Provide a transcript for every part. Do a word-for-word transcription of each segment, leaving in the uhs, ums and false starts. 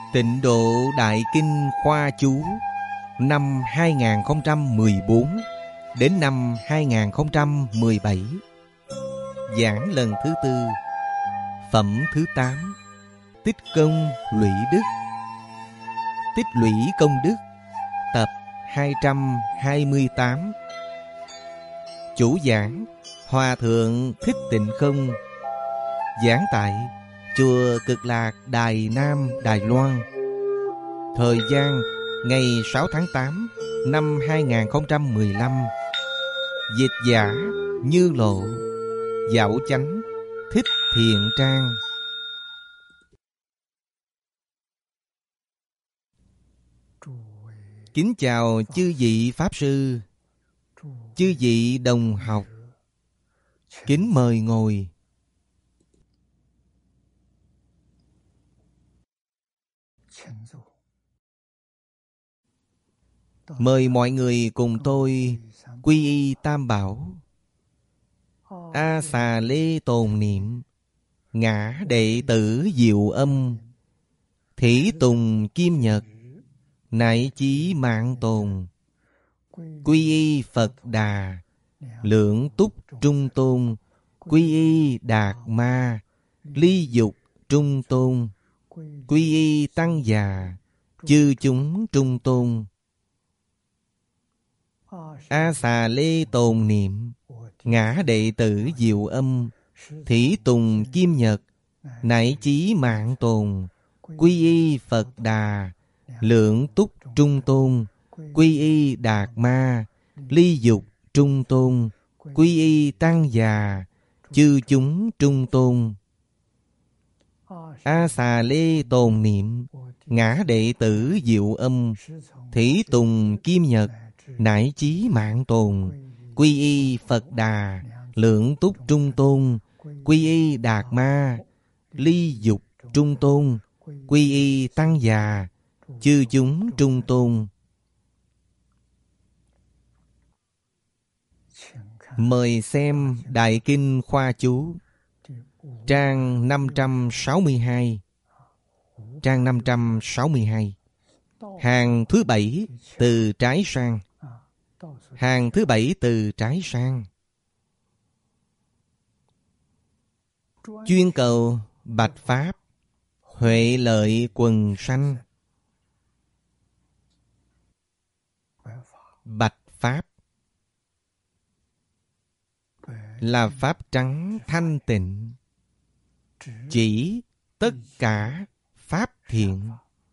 Tịnh Độ Đại Kinh Khoa Chú năm hai nghìn không trăm mười bốn đến năm hai nghìn không trăm mười bảy. Giảng lần thứ tư. Phẩm thứ tám. Tích công lũy đức. Tích lũy công đức. Tập hai trăm hai mươi tám. Chủ giảng Hòa Thượng Thích Tịnh Không. Giảng tại Chùa Cực Lạc Đài Nam, Đài Loan. Thời gian ngày sáu tháng tám năm hai nghìn không trăm mười lăm. Dịch giả Như Lộ. Dạo chánh Thích Thiện Trang. Kính chào chư vị Pháp Sư, chư vị đồng học. Kính mời ngồi. Mời mọi người cùng tôi quy y Tam Bảo. A Xà Lê tồn niệm. Ngã đệ tử Diệu Âm. Thủy Tùng Kim Nhật. Nại chí mạng tồn. Quy y Phật Đà. Lượng túc trung tôn. Quy y Đạt Ma. Ly dục trung tôn. Quy y Tăng Già. Chư chúng trung tôn. A Xà Lê tồn niệm. Ngã đệ tử Diệu Âm. Thủy Tùng Kim Nhật. Nại chí mạng tồn. Quy y Phật Đà. Lượng túc trung tôn. Quy y Đạt Ma. Ly dục trung tôn. Quy y Tăng Già. Chư chúng trung tôn. A Xà Lê tồn niệm. Ngã đệ tử Diệu Âm. Thủy Tùng Kim Nhật. Nại chí mạng tồn. Quy y Phật Đà. Lượng túc trung tôn. Quy y Đạt Ma. Ly dục trung tôn. Quy y Tăng Già. Chư chúng trung tôn. Mời xem Đại Kinh Khoa Chú, trang năm trăm sáu mươi hai. Trang năm trăm sáu mươi hai. Hàng thứ bảy từ trái sang. Hàng thứ bảy từ trái sang. Chuyên cầu bạch Pháp, huệ lợi quần sanh. Bạch Pháp là Pháp trắng thanh tịnh, chỉ tất cả Pháp thiện.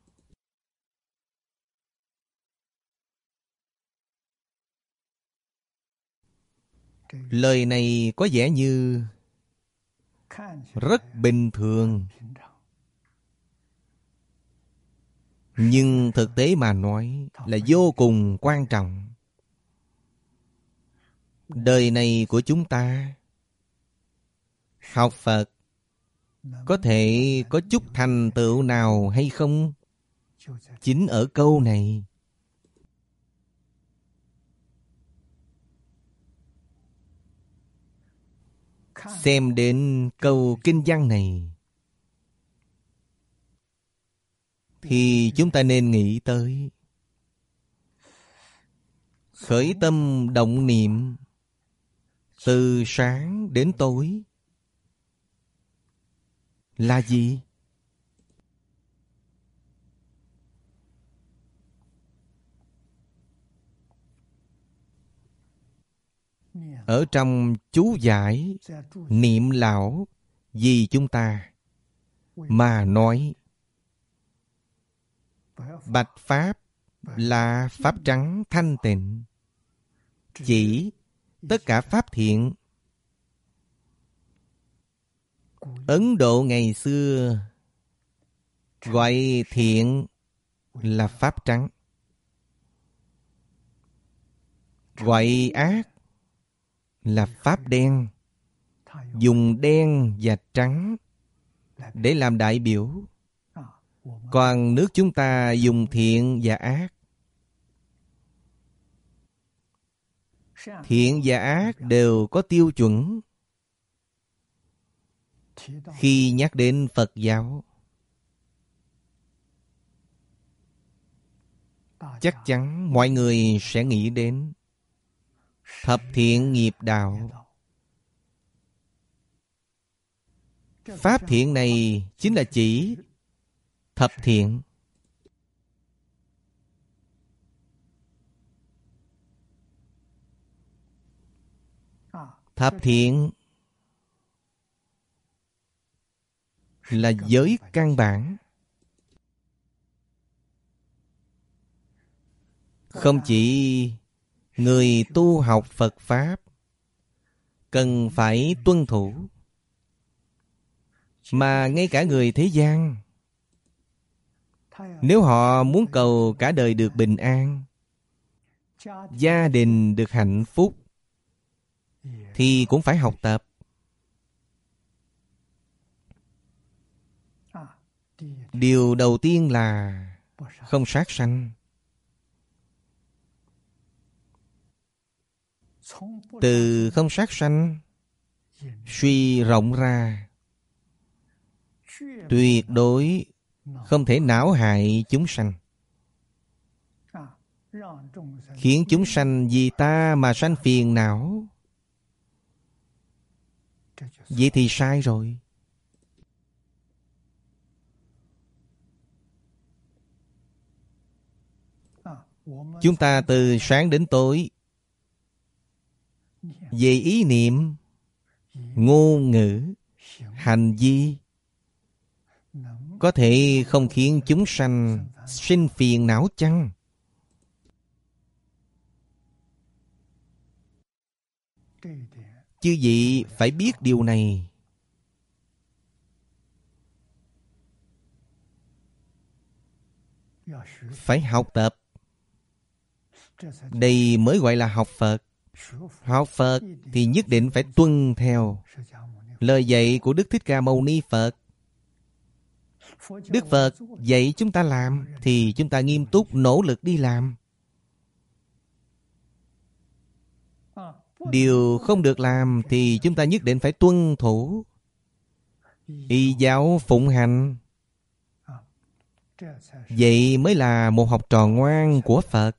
Lời này có vẻ như rất bình thường, nhưng thực tế mà nói là vô cùng quan trọng. Đời này của chúng ta học Phật có thể có chút thành tựu nào hay không? Chính ở câu này. Xem đến câu kinh văn này thì chúng ta nên nghĩ tới khởi tâm động niệm từ sáng đến tối là gì? Ở trong chú giải niệm lão vì chúng ta mà nói bạch Pháp là Pháp trắng thanh tịnh, chỉ tất cả Pháp thiện. Ấn Độ ngày xưa gọi thiện là Pháp trắng, gọi ác là Pháp đen. Dùng đen và trắng để làm đại biểu. Còn nước chúng ta dùng thiện và ác. Thiện và ác đều có tiêu chuẩn. Khi nhắc đến Phật giáo, chắc chắn mọi người sẽ nghĩ đến thập thiện nghiệp đạo. Pháp thiện này chính là chỉ thập thiện. Thập thiện là giới căn bản. Không chỉ người tu học Phật Pháp cần phải tuân thủ, mà ngay cả người thế gian, nếu họ muốn cầu cả đời được bình an, gia đình được hạnh phúc, thì cũng phải học tập. Điều đầu tiên là không sát sanh. Từ không sát sanh suy rộng ra, tuyệt đối không thể não hại chúng sanh, khiến chúng sanh vì ta mà sanh phiền não. Vậy thì sai rồi. Chúng ta từ sáng đến tối, về ý niệm, ngôn ngữ, hành vi, có thể không khiến chúng sanh sinh phiền não chăng? Chư vị phải biết điều này. Phải học tập. Đây mới gọi là học Phật. Học Phật thì nhất định phải tuân theo lời dạy của Đức Thích Ca Mâu Ni Phật. Đức Phật dạy chúng ta làm thì chúng ta nghiêm túc nỗ lực đi làm. Điều không được làm thì chúng ta nhất định phải tuân thủ, y giáo phụng hành. Vậy mới là một học trò ngoan của Phật.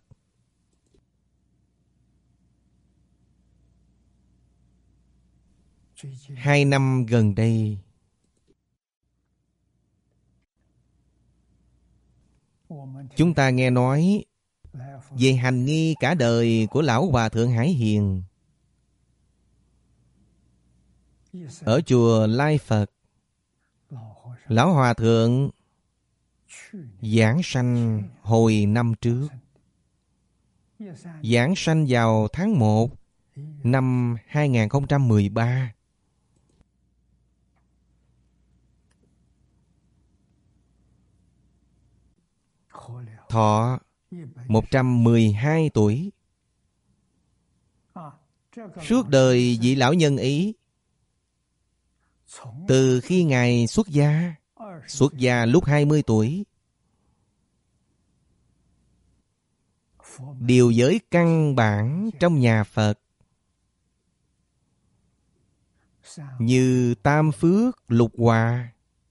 Hai năm gần đây, chúng ta nghe nói về hành nghi cả đời của Lão Hòa Thượng Hải Hiền ở chùa Lai Phật. Lão Hòa Thượng giảng sanh hồi năm trước, giảng sanh vào tháng một năm hai nghìn không trăm mười ba. Thọ một trăm mười hai tuổi. Suốt đời vị lão nhân ấy, từ khi Ngài xuất gia, xuất gia lúc hai mươi tuổi, điều giới căn bản trong nhà Phật như tam phước lục hòa,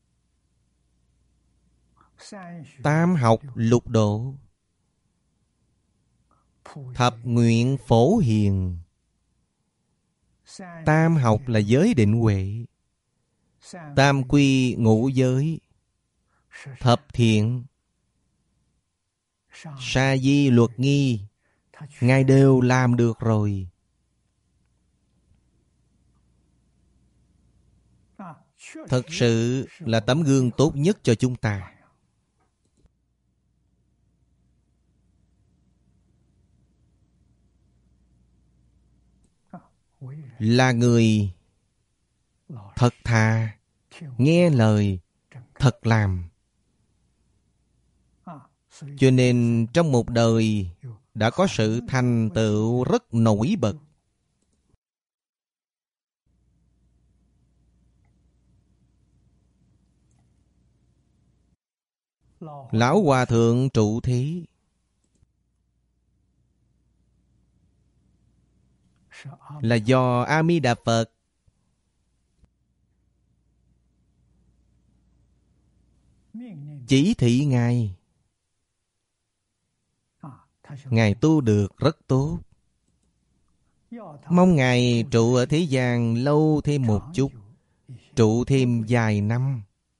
tam học lục độ, thập nguyện phổ hiền. Tam học là giới định huệ, tam quy ngũ giới, thập thiện, sa di luật nghi, Ngài đều làm được rồi. Thật sự là tấm gương tốt nhất cho chúng ta. Là người thật thà, nghe lời, thật làm. Cho nên trong một đời đã có sự thành tựu rất nổi bật. Lão Hòa Thượng trụ thí là do A Di Đà Phật chỉ thị Ngài Ngài tu được rất tốt. Mong Ngài trụ ở thế gian lâu thêm một chút, trụ thêm vài năm,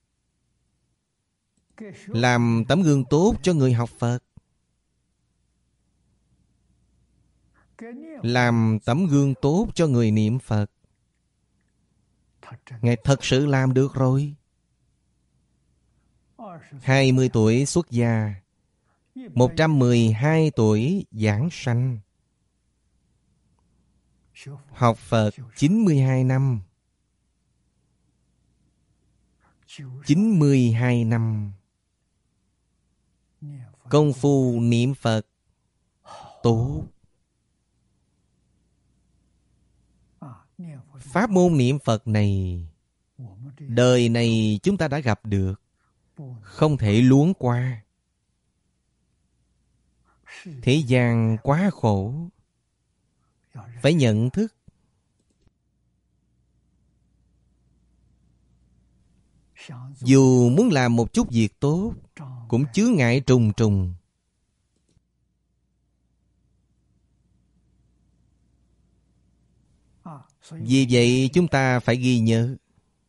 làm tấm gương tốt cho người học Phật, làm tấm gương tốt cho người niệm Phật. Ngài thật sự làm được rồi. Hai mươi tuổi xuất gia, một trăm mười hai tuổi giảng sanh. Học Phật chín mươi hai năm. chín mươi hai năm. Công phu niệm Phật tốt. Pháp môn niệm Phật này, đời này chúng ta đã gặp được, không thể luống qua. Thế gian quá khổ, phải nhận thức. Dù muốn làm một chút việc tốt, cũng chướng ngại trùng trùng. Vì vậy chúng ta phải ghi nhớ,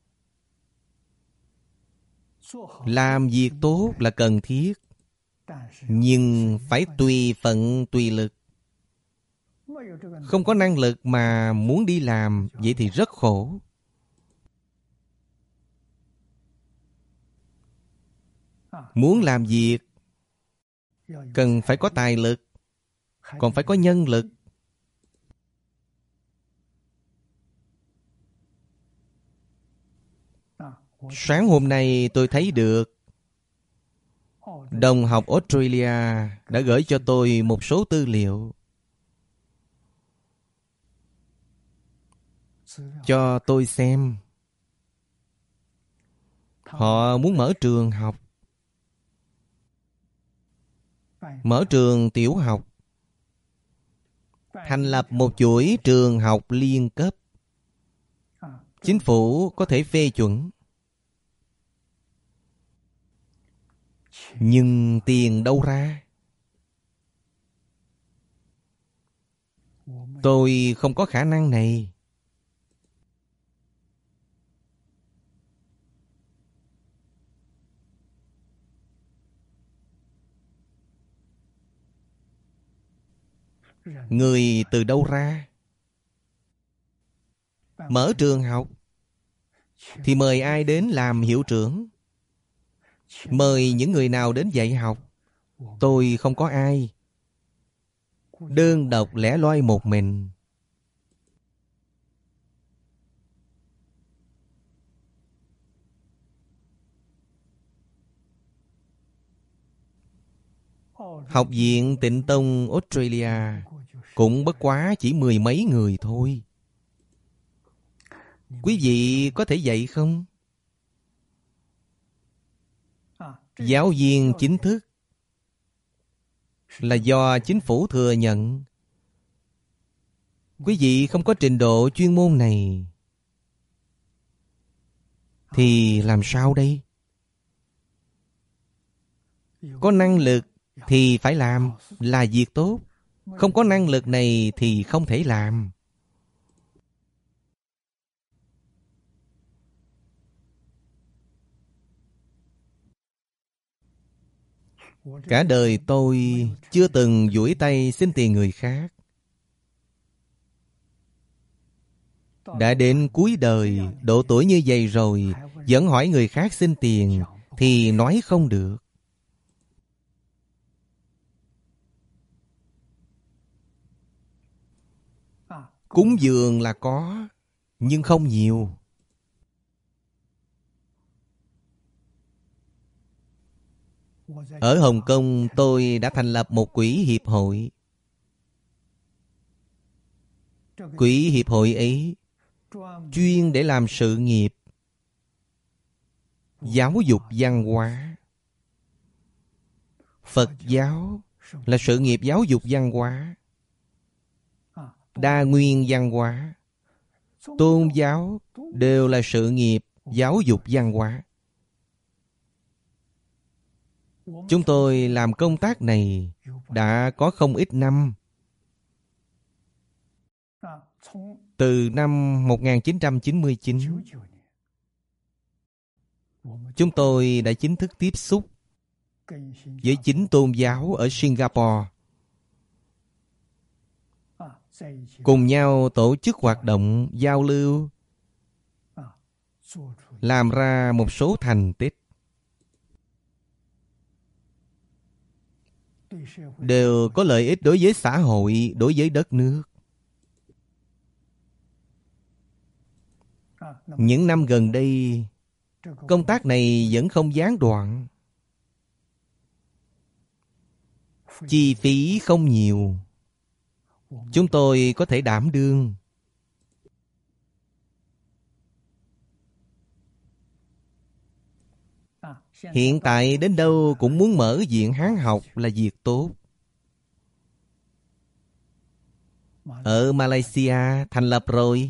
làm việc tốt là cần thiết, nhưng phải tùy phận tùy lực. Không có năng lực mà muốn đi làm, vậy thì rất khổ. Muốn làm việc cần phải có tài lực, còn phải có nhân lực. Sáng hôm nay tôi thấy được đồng học Australia đã gửi cho tôi một số tư liệu, cho tôi xem. Họ muốn mở trường học, mở trường tiểu học, thành lập một chuỗi trường học liên cấp. Chính phủ có thể phê chuẩn. Nhưng tiền đâu ra? Tôi không có khả năng này. Người từ đâu ra? Mở trường học thì mời ai đến làm hiệu trưởng? Mời những người nào đến dạy học? Tôi không có ai. Đơn độc lẻ loi một mình. Học viện Tịnh Tông Australia cũng bất quá chỉ mười mấy người thôi. Quý vị có thể dạy không? Giáo viên chính thức là do chính phủ thừa nhận. Quý vị không có trình độ chuyên môn này thì làm sao đây? Có năng lực thì phải làm, là việc tốt. Không có năng lực này thì không thể làm. Cả đời tôi chưa từng duỗi tay xin tiền người khác. Đã đến cuối đời, độ tuổi như vậy rồi, vẫn hỏi người khác xin tiền thì nói không được. Cúng dường là có, nhưng không nhiều. Ở Hồng Kông tôi đã thành lập một quỹ hiệp hội. Quỹ hiệp hội ấy chuyên để làm sự nghiệp giáo dục văn hóa. Phật giáo là sự nghiệp giáo dục văn hóa. Đa nguyên văn hóa, tôn giáo đều là sự nghiệp giáo dục văn hóa. Chúng tôi làm công tác này đã có không ít năm. Từ năm một nghìn chín trăm chín mươi chín, chúng tôi đã chính thức tiếp xúc với chính tôn giáo ở Singapore, cùng nhau tổ chức hoạt động giao lưu, làm ra một số thành tích, đều có lợi ích đối với xã hội, đối với đất nước. Những năm gần đây, công tác này vẫn không gián đoạn. Chi phí không nhiều, chúng tôi có thể đảm đương. Hiện tại đến đâu cũng muốn mở viện Hán học là việc tốt. Ở Malaysia thành lập rồi.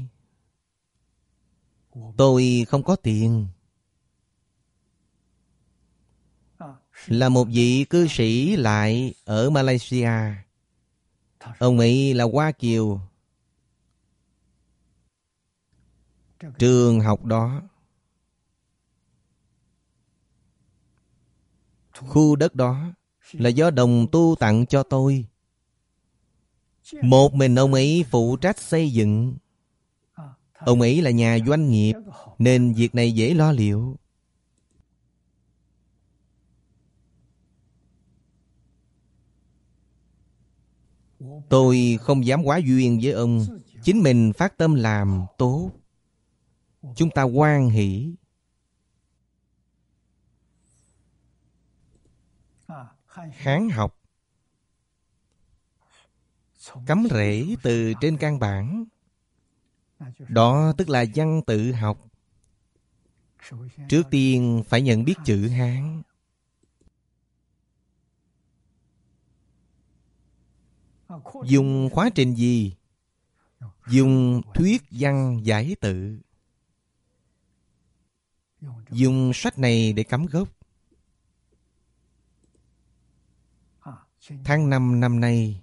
Tôi không có tiền. Là một vị cư sĩ lại ở Malaysia. Ông ấy là Hoa Kiều. Trường học đó, khu đất đó là do đồng tu tặng cho tôi. Một mình ông ấy phụ trách xây dựng. Ông ấy là nhà doanh nghiệp nên việc này dễ lo liệu. Tôi không dám quá duyên với ông. Chính mình phát tâm làm tốt, chúng ta hoan hỷ. Hán học cắm rễ từ trên căn bản. Đó tức là văn tự học. Trước tiên phải nhận biết chữ Hán. Dùng khóa trình gì? Dùng thuyết văn giải tự. Dùng sách này để cắm gốc. Tháng năm năm nay,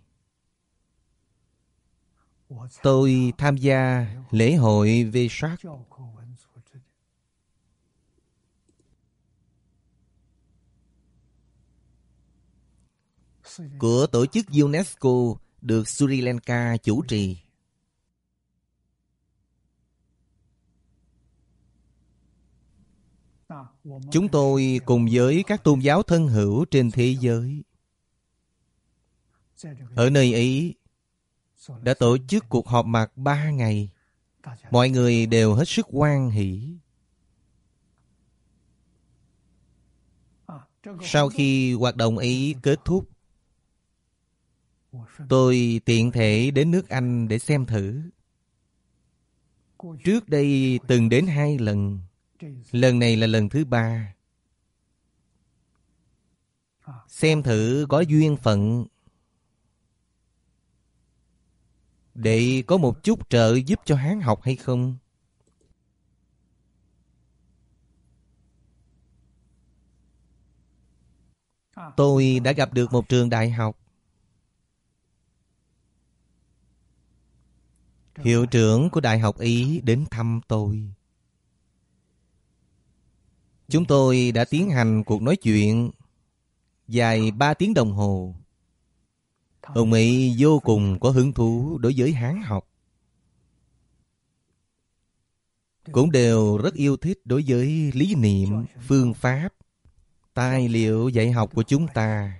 tôi tham gia lễ hội Vesak của tổ chức UNESCO, được Sri Lanka chủ trì. Chúng tôi cùng với các tôn giáo thân hữu trên thế giới ở nơi ấy đã tổ chức cuộc họp mặt ba ngày. Mọi người đều hết sức hoan hỷ. Sau khi hoạt động ấy kết thúc, tôi tiện thể đến nước Anh để xem thử. Trước đây từng đến hai lần. Lần này là lần thứ ba. Xem thử có duyên phận để có một chút trợ giúp cho Hán học hay không. Tôi đã gặp được một trường đại học. Hiệu trưởng của đại học Ý đến thăm tôi. Chúng tôi đã tiến hành cuộc nói chuyện dài ba tiếng đồng hồ. Ông ấy vô cùng có hứng thú đối với Hán học. Cũng đều rất yêu thích đối với lý niệm, phương pháp, tài liệu dạy học của chúng ta.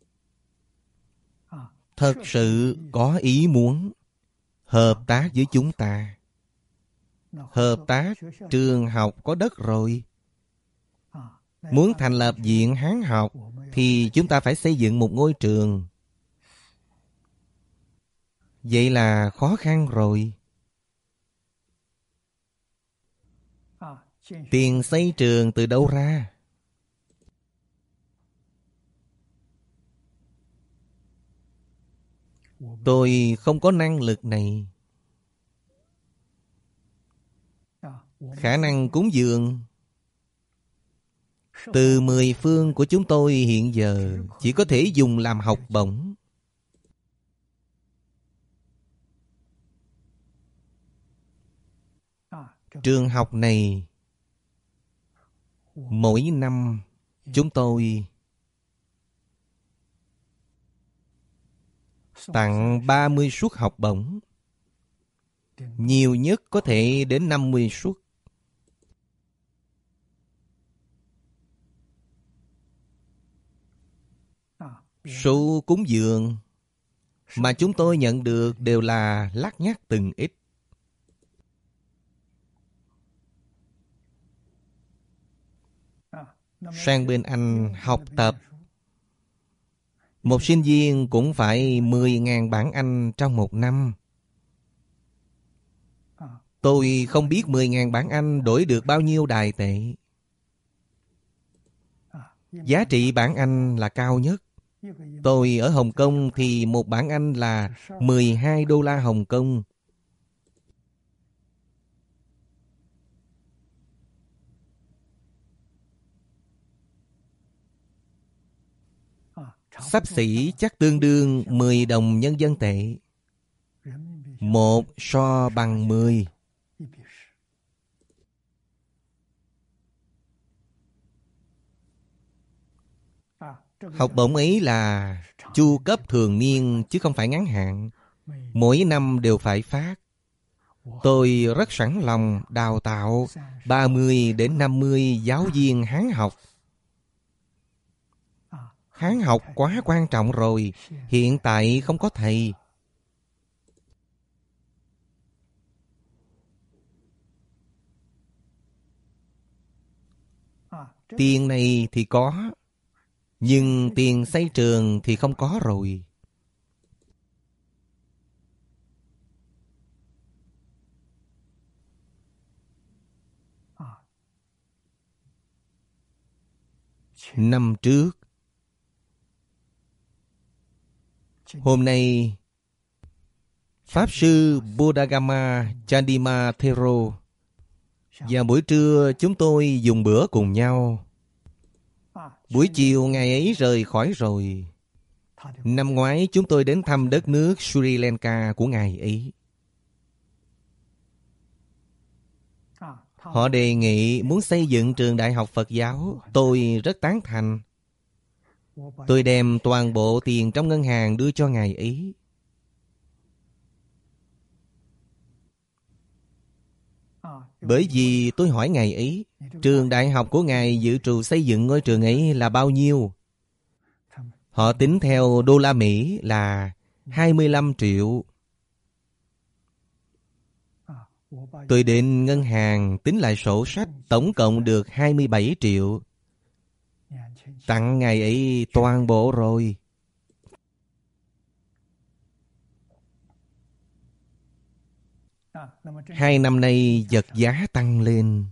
Thật sự có ý muốn hợp tác với chúng ta. Hợp tác, trường học có đất rồi. Muốn thành lập viện Hán học thì chúng ta phải xây dựng một ngôi trường. Vậy là khó khăn rồi. Tiền xây trường từ đâu ra? Tôi không có năng lực này. Khả năng cúng dường Từ mười phương của chúng tôi hiện giờ chỉ có thể dùng làm học bổng. Trường học này mỗi năm chúng tôi tặng ba mươi suất học bổng. Nhiều nhất có thể đến năm mươi suất. Số cúng dường mà chúng tôi nhận được đều là lắt nhắt từng ít. Sang bên Anh học tập, một sinh viên cũng phải mười nghìn bảng Anh trong một năm. Tôi không biết mười nghìn bảng Anh đổi được bao nhiêu đài tệ. Giá trị bảng Anh là cao nhất. Tôi ở Hồng Kông thì một bảng Anh là mười hai đô la Hồng Kông. Xấp xỉ chắc tương đương mười đồng nhân dân tệ. Một so bằng mười. Học bổng ấy là chu cấp thường niên chứ không phải ngắn hạn. Mỗi năm đều phải phát. Tôi rất sẵn lòng đào tạo ba mươi đến năm mươi giáo viên Hán học. Hán học quá quan trọng rồi. Hiện tại không có thầy. Tiền này thì có, nhưng tiền xây trường thì không có rồi. Năm trước, hôm nay, Pháp Sư Bodhagama Chandima Thero và buổi trưa chúng tôi dùng bữa cùng nhau. Buổi chiều ngày ấy rời khỏi rồi. Năm ngoái chúng tôi đến thăm đất nước Sri Lanka của ngài ấy. Họ đề nghị muốn xây dựng trường đại học Phật giáo. Tôi rất tán thành. Tôi đem toàn bộ tiền trong ngân hàng đưa cho ngài ấy. Bởi vì tôi hỏi ngài ấy, trường đại học của ngài dự trù xây dựng ngôi trường ấy là bao nhiêu? Họ tính theo đô la Mỹ là hai mươi lăm triệu. Tôi đến ngân hàng tính lại sổ sách, tổng cộng được hai mươi bảy triệu. Tặng ngài ấy toàn bộ rồi. Hai năm nay vật giá tăng lên.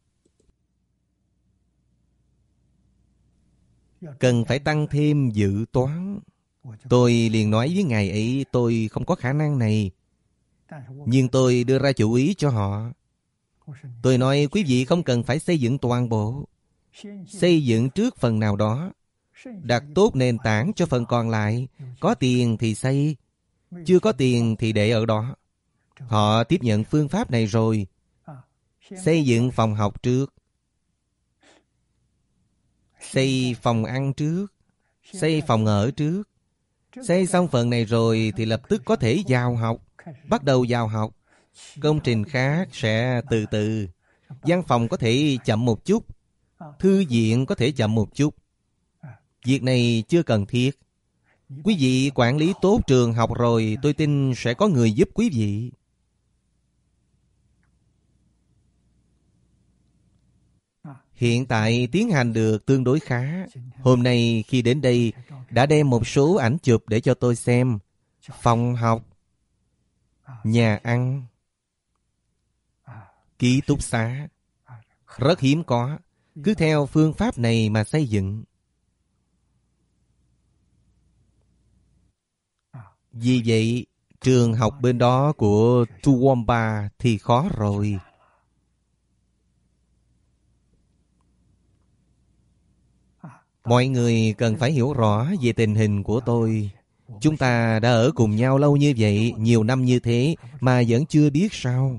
Cần phải tăng thêm dự toán. Tôi liền nói với ngài ấy tôi không có khả năng này. Nhưng tôi đưa ra chủ ý cho họ. Tôi nói quý vị không cần phải xây dựng toàn bộ. Xây dựng trước phần nào đó. Đặt tốt nền tảng cho phần còn lại. Có tiền thì xây. Chưa có tiền thì để ở đó. Họ tiếp nhận phương pháp này rồi. Xây dựng phòng học trước. Xây phòng ăn trước. Xây phòng ở trước. Xây xong phần này rồi thì lập tức có thể vào học. Bắt đầu vào học. Công trình khác sẽ từ từ. Văn phòng có thể chậm một chút. Thư viện có thể chậm một chút. Việc này chưa cần thiết. Quý vị quản lý tốt trường học rồi, tôi tin sẽ có người giúp quý vị. Hiện tại tiến hành được tương đối khá. Hôm nay khi đến đây, đã đem một số ảnh chụp để cho tôi xem. Phòng học, nhà ăn, ký túc xá. Rất hiếm có. Cứ theo phương pháp này mà xây dựng. Vì vậy, trường học bên đó của Toowoomba thì khó rồi. Mọi người cần phải hiểu rõ về tình hình của tôi. Chúng ta đã ở cùng nhau lâu như vậy, nhiều năm như thế, mà vẫn chưa biết sao?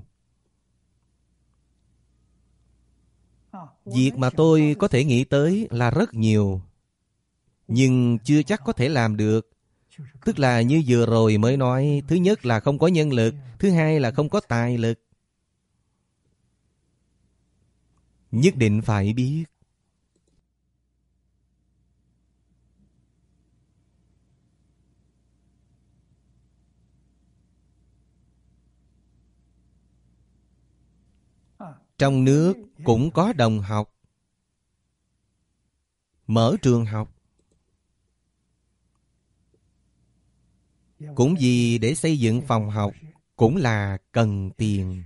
Việc mà tôi có thể nghĩ tới là rất nhiều, nhưng chưa chắc có thể làm được. Tức là như vừa rồi mới nói, thứ nhất là không có nhân lực, thứ hai là không có tài lực. Nhất định phải biết. Trong nước cũng có đồng học mở trường học, cũng vì để xây dựng phòng học cũng là cần tiền.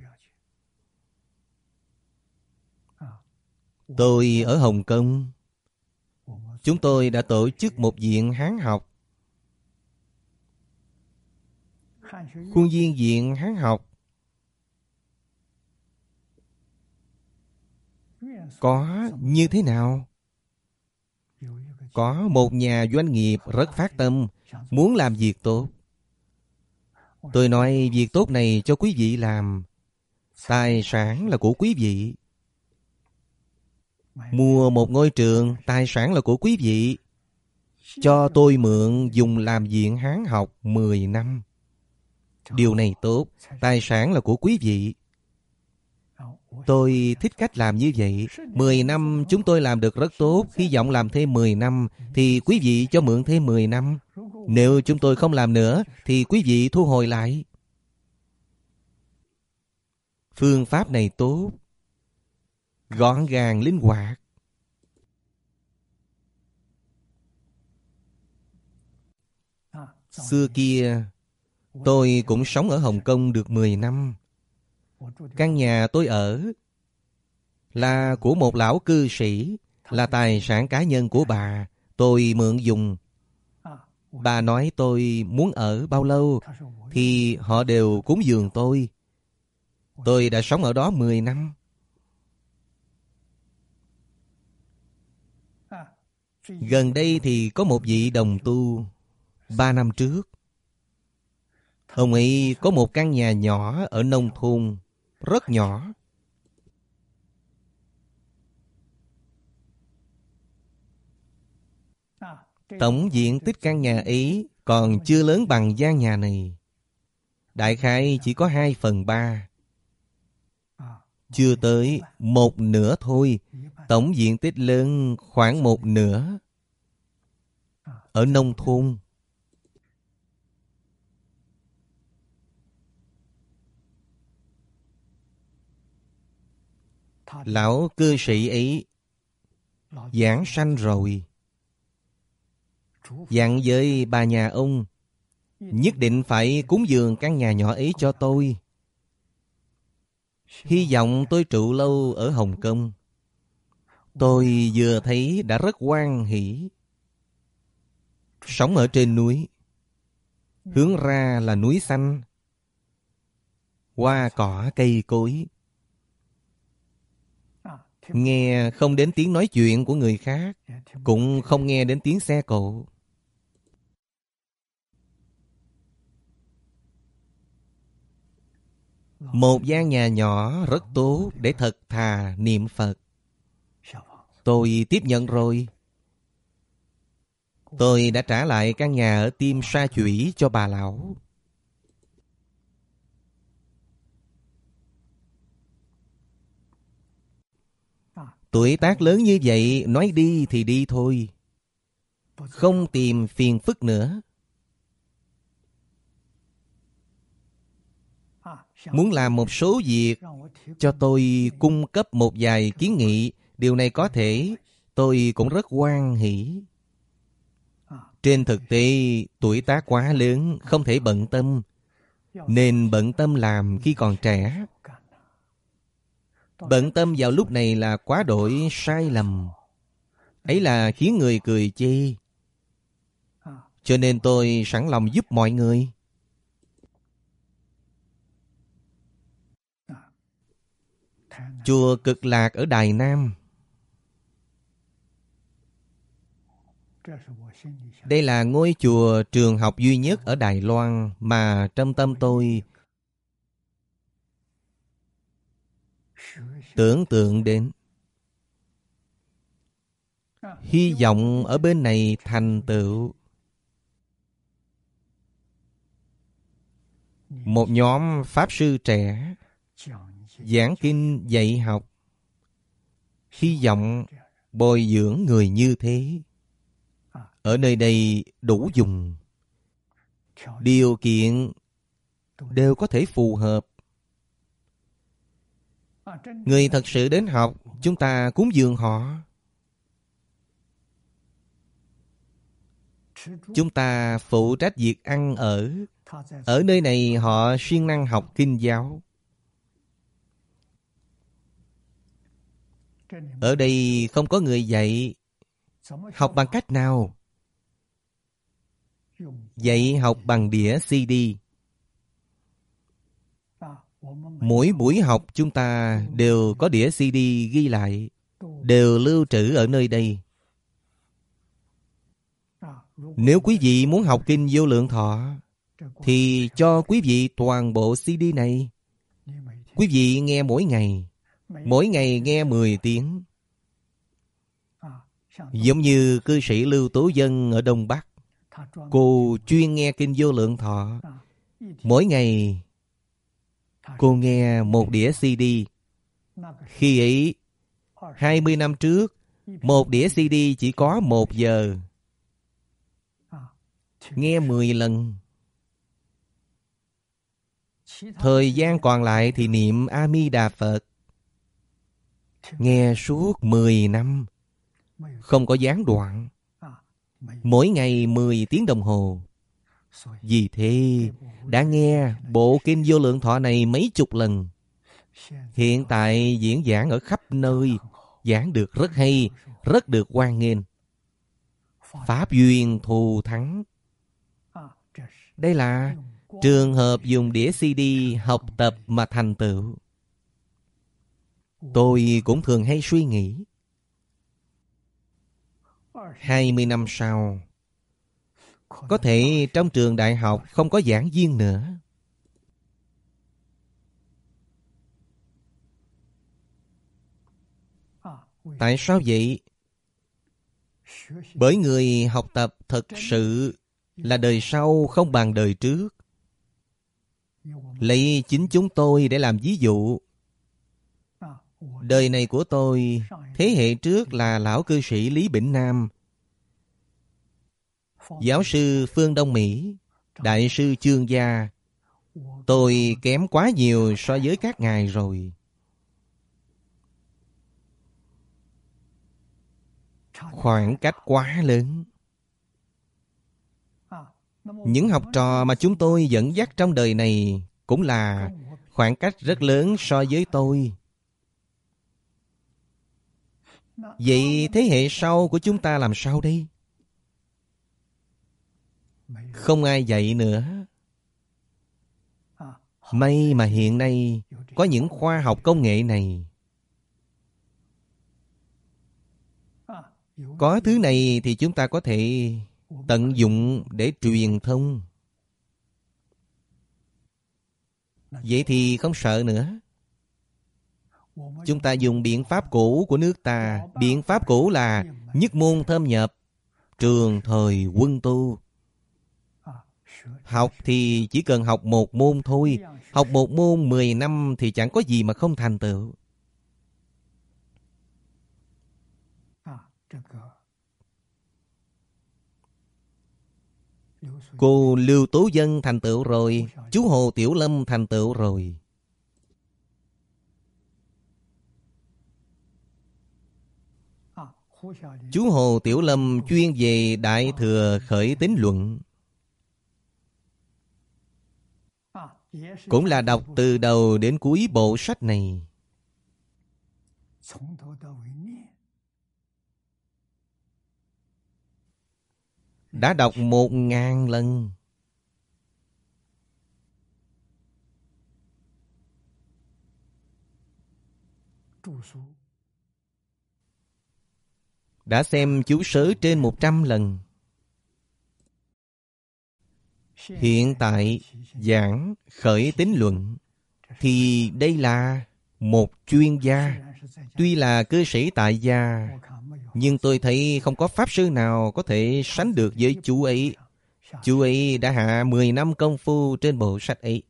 Tôi ở Hồng Kông, chúng tôi đã tổ chức một viện Hán học. Khuôn viên viện Hán học có như thế nào? Có một nhà doanh nghiệp rất phát tâm, muốn làm việc tốt. Tôi nói việc tốt này cho quý vị làm. Tài sản là của quý vị. Mua một ngôi trường, tài sản là của quý vị. Cho tôi mượn dùng làm viện Hán học mười năm. Điều này tốt, tài sản là của quý vị. Tôi thích cách làm như vậy. Mười năm chúng tôi làm được rất tốt. Hy vọng làm thêm mười năm thì quý vị cho mượn thêm mười năm. Nếu chúng tôi không làm nữa thì quý vị thu hồi lại. Phương pháp này tốt, gọn gàng linh hoạt. Xưa kia tôi cũng sống ở Hồng Kông được mười năm. Căn nhà tôi ở là của một lão cư sĩ, là tài sản cá nhân của bà. Tôi mượn dùng. Bà nói tôi muốn ở bao lâu thì họ đều cúng dường tôi. Tôi đã sống ở đó mười năm. Gần đây thì có một vị đồng tu. Ba năm trước, ông ấy có một căn nhà nhỏ ở nông thôn, rất nhỏ. Tổng diện tích căn nhà ấy còn chưa lớn bằng gian nhà này. Đại khái chỉ có hai phần ba. Chưa tới một nửa thôi. Tổng diện tích lớn khoảng một nửa. Ở nông thôn. Lão cư sĩ ấy giảng sanh rồi, dặn với bà nhà ông nhất định phải cúng dường căn nhà nhỏ ấy cho tôi. Hy vọng tôi trụ lâu ở Hồng Kông. Tôi vừa thấy đã rất hoan hỷ. Sống ở trên núi, hướng ra là núi xanh, hoa cỏ cây cối. Nghe không đến tiếng nói chuyện của người khác, cũng không nghe đến tiếng xe cộ. Một gian nhà nhỏ rất tốt để thật thà niệm Phật. Tôi tiếp nhận rồi. Tôi đã trả lại căn nhà ở Tim Sa Chủy cho bà lão. Tuổi tác lớn như vậy, nói đi thì đi thôi. Không tìm phiền phức nữa. Muốn làm một số việc, cho tôi cung cấp một vài kiến nghị. Điều này có thể, tôi cũng rất hoan hỷ. Trên thực tế, tuổi tác quá lớn, không thể bận tâm. Nên bận tâm làm khi còn trẻ. Bận tâm vào lúc này là quá đổi sai lầm. Ấy là khiến người cười chê. Cho nên tôi sẵn lòng giúp mọi người. Chùa Cực Lạc ở Đài Nam. Đây là ngôi chùa trường học duy nhất ở Đài Loan mà trong tâm tôi tưởng tượng đến. Hy vọng ở bên này thành tựu. Một nhóm Pháp sư trẻ giảng kinh dạy học, hy vọng bồi dưỡng người như thế. Ở nơi đây đủ dùng, điều kiện đều có thể phù hợp. Người thật sự đến học, chúng ta cúng dường họ. Chúng ta phụ trách việc ăn ở. Ở nơi này họ siêng năng học kinh giáo. Ở đây không có người dạy. Học bằng cách nào? Dạy học bằng đĩa xê đê. Mỗi buổi học chúng ta đều có đĩa xê đê ghi lại, đều lưu trữ ở nơi đây. Nếu quý vị muốn học kinh Vô Lượng Thọ, thì cho quý vị toàn bộ xê đê này. Quý vị nghe mỗi ngày, mỗi ngày nghe mười tiếng. Giống như cư sĩ Lưu Tố Dân ở Đông Bắc, cô chuyên nghe kinh Vô Lượng Thọ. Mỗi ngày cô nghe một đĩa xê đê. Khi ấy, hai mươi năm trước, một đĩa xê đê chỉ có một giờ. Nghe mười lần. Thời gian còn lại thì niệm A Di Đà Phật. Nghe suốt mười năm, không có gián đoạn. Mỗi ngày mười tiếng đồng hồ. Vì thế, đã nghe bộ kinh Vô Lượng Thọ này mấy chục lần. Hiện tại diễn giảng ở khắp nơi, giảng được rất hay, rất được hoan nghênh. Pháp duyên thù thắng. Đây là trường hợp dùng đĩa xê đê học tập mà thành tựu. Tôi cũng thường hay suy nghĩ, hai mươi năm sau, có thể trong trường đại học không có giảng viên nữa. Tại sao vậy? Bởi người học tập thật sự là đời sau không bằng đời trước. Lấy chính chúng tôi để làm ví dụ. Đời này của tôi, thế hệ trước là lão cư sĩ Lý Bỉnh Nam, giáo sư Phương Đông Mỹ, đại sư Chương Gia. Tôi kém quá nhiều so với các ngài rồi. Khoảng cách quá lớn. Những học trò mà chúng tôi dẫn dắt trong đời này cũng là khoảng cách rất lớn so với tôi. Vậy thế hệ sau của chúng ta làm sao đây? Không ai dạy nữa. May mà hiện nay có những khoa học công nghệ này. Có thứ này thì chúng ta có thể tận dụng để truyền thông. Vậy thì không sợ nữa. Chúng ta dùng biện pháp cũ của nước ta. Biện pháp cũ là nhất môn thâm nhập, trường thời quân tu. Học thì chỉ cần học một môn thôi. Học một môn mười năm thì chẳng có gì mà không thành tựu. Cô Lưu Tố Dân thành tựu rồi. Chú Hồ Tiểu Lâm thành tựu rồi. Chú Hồ Tiểu Lâm chuyên về Đại Thừa Khởi Tín Luận. Cũng là đọc từ đầu đến cuối bộ sách này. Đã đọc một ngàn lần. đã xem chú sớ trên một trăm lần. Hiện tại giảng khởi tín luận thì đây là một chuyên gia. Tuy là cư sĩ tại gia, nhưng tôi thấy không có pháp sư nào có thể sánh được với chú ấy. Chú ấy đã hạ mười năm công phu trên bộ sách ấy.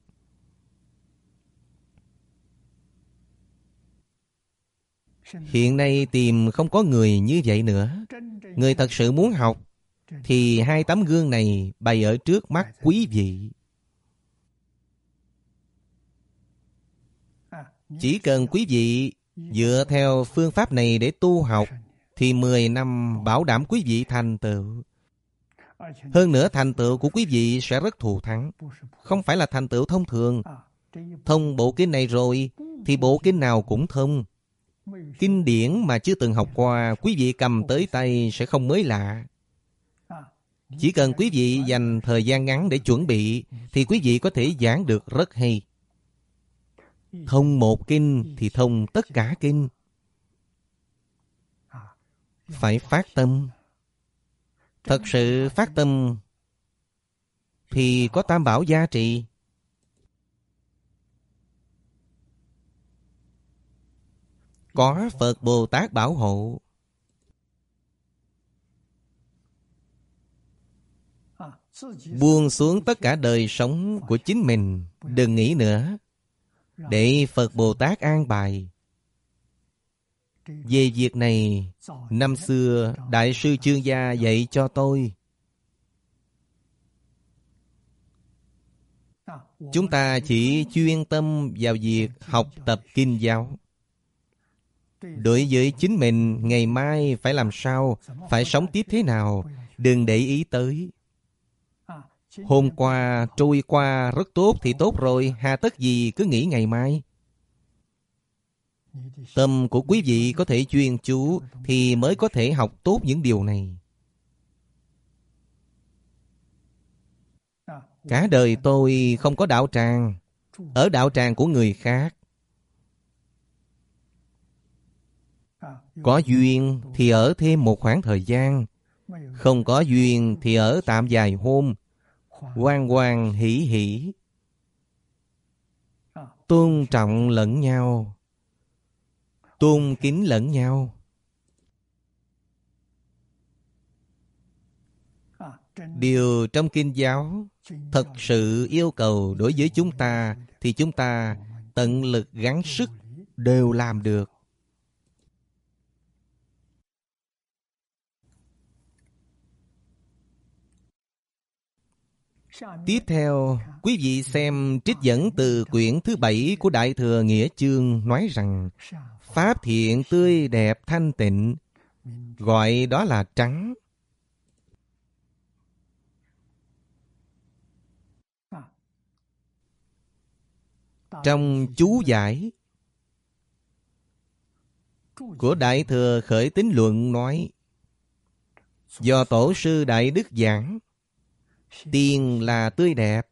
Hiện nay tìm không có người như vậy nữa. Người thật sự muốn học thì hai tấm gương này bày ở trước mắt quý vị. Chỉ cần quý vị dựa theo phương pháp này để tu học thì mười năm bảo đảm quý vị thành tựu. Hơn nữa thành tựu của quý vị sẽ rất thù thắng. Không phải là thành tựu thông thường. Thông bộ kinh này rồi thì bộ kinh nào cũng thông. Kinh điển mà chưa từng học qua, quý vị cầm tới tay sẽ không mới lạ. Chỉ cần quý vị dành thời gian ngắn để chuẩn bị thì quý vị có thể giảng được rất hay. Thông một kinh thì thông tất cả kinh. Phải phát tâm. Thật sự phát tâm thì có tam bảo gia trì. Có Phật Bồ Tát bảo hộ. Buông xuống tất cả đời sống của chính mình. Đừng nghĩ nữa. Để Phật Bồ Tát an bài. Về việc này, năm xưa Đại sư Chương Gia dạy cho tôi. Chúng ta chỉ chuyên tâm vào việc học tập kinh giáo. Đối với chính mình, ngày mai phải làm sao, phải sống tiếp thế nào, đừng để ý tới. Hôm qua trôi qua rất tốt thì tốt rồi, hà tất gì cứ nghĩ ngày mai. Tâm của quý vị có thể chuyên chú thì mới có thể học tốt những điều này. Cả đời tôi không có đạo tràng, ở đạo tràng của người khác. Có duyên thì ở thêm một khoảng thời gian, không có duyên thì ở tạm vài hôm. Hoan hoan hỷ hỷ, tôn trọng lẫn nhau, tôn kính lẫn nhau. Điều trong kinh giáo thật sự yêu cầu đối với chúng ta thì chúng ta tận lực gắng sức đều làm được. Tiếp theo, quý vị xem trích dẫn từ quyển thứ bảy của Đại Thừa Nghĩa Chương nói rằng pháp thiện tươi đẹp thanh tịnh, gọi đó là trắng. Trong chú giải của Đại Thừa Khởi Tín Luận nói, do Tổ sư Đại Đức giảng, tiền là tươi đẹp,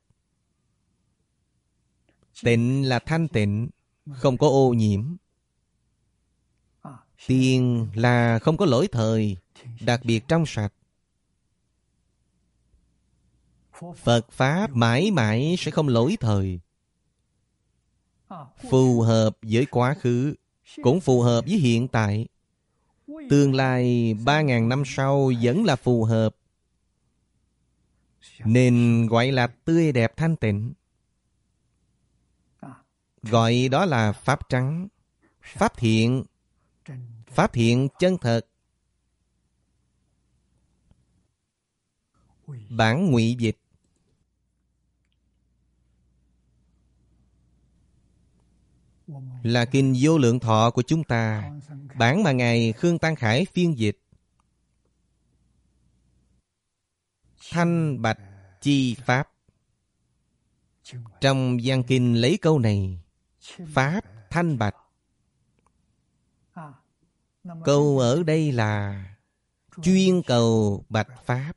tịnh là thanh tịnh, không có ô nhiễm. Tiền là không có lỗi thời, đặc biệt trong sạch. Phật Pháp mãi mãi sẽ không lỗi thời. Phù hợp với quá khứ, cũng phù hợp với hiện tại. Tương lai ba ngàn năm sau vẫn là phù hợp. Nên gọi là tươi đẹp thanh tịnh. Gọi đó là pháp trắng, pháp thiện, pháp thiện chân thật. Bản ngụy dịch. Là kinh Vô Lượng Thọ của chúng ta, bản mà Ngài Khương Tăng Khải phiên dịch. Thanh bạch chi pháp. Trong văn kinh lấy câu này, pháp thanh bạch. Câu ở đây là chuyên cầu bạch pháp.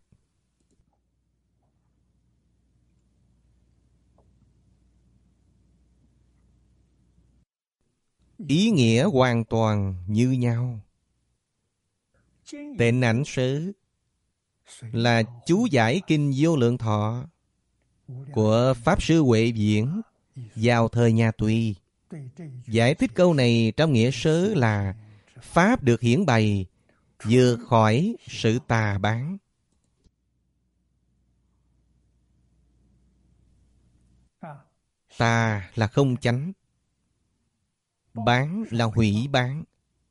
Ý nghĩa hoàn toàn như nhau. Tịnh Ảnh Sớ là chú giải kinh Vô Lượng Thọ của Pháp Sư Huệ Viễn vào thời nhà Tùy. Giải thích câu này trong nghĩa sớ là Pháp được hiển bày vượt khỏi sự tà bán. Tà là không chánh, bán là hủy bán.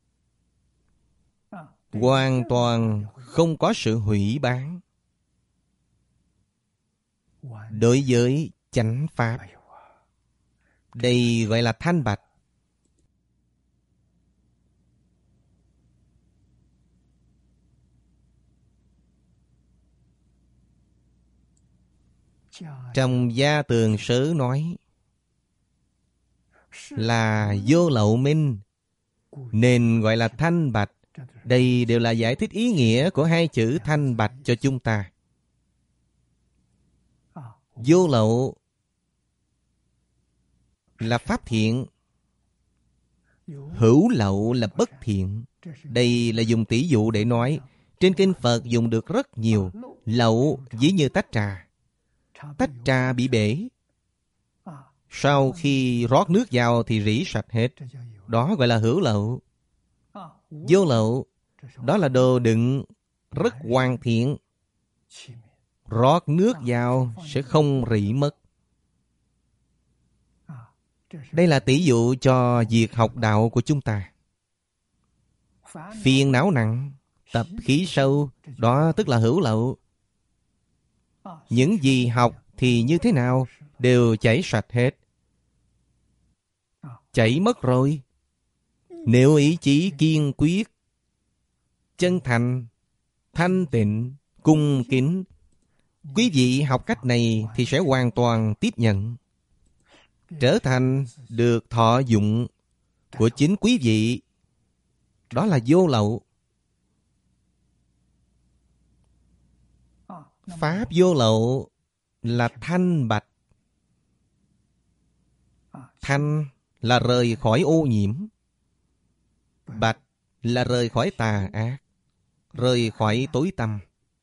Hoàn toàn không có sự hủy bán đối với chánh pháp. Đây gọi là thanh bạch. Trong Gia Tường Sớ nói là vô lậu minh nên gọi là thanh bạch. Đây đều là giải thích ý nghĩa của hai chữ thanh bạch cho chúng ta. Vô lậu là pháp thiện, hữu lậu là bất thiện. Đây là dùng tỷ dụ để nói. Trên kinh Phật dùng được rất nhiều. Lậu ví như tách trà. Tách trà bị bể, sau khi rót nước vào thì rỉ sạch hết. Đó gọi là hữu lậu. Vô lậu, đó là đồ đựng rất hoàn thiện, rót nước vào sẽ không rỉ mất. Đây là tỷ dụ cho việc học đạo của chúng ta. Phiền não nặng, tập khí sâu, đó tức là hữu lậu. Những gì học thì như thế nào đều chảy sạch hết. Chảy mất rồi. Nếu ý chí kiên quyết, chân thành, thanh tịnh, cung kính, quý vị học cách này thì sẽ hoàn toàn tiếp nhận, trở thành được thọ dụng của chính quý vị. Đó là vô lậu. Pháp vô lậu là thanh bạch. Thanh là rời khỏi ô nhiễm, bạch là rời khỏi tà ác, rời khỏi tối tăm,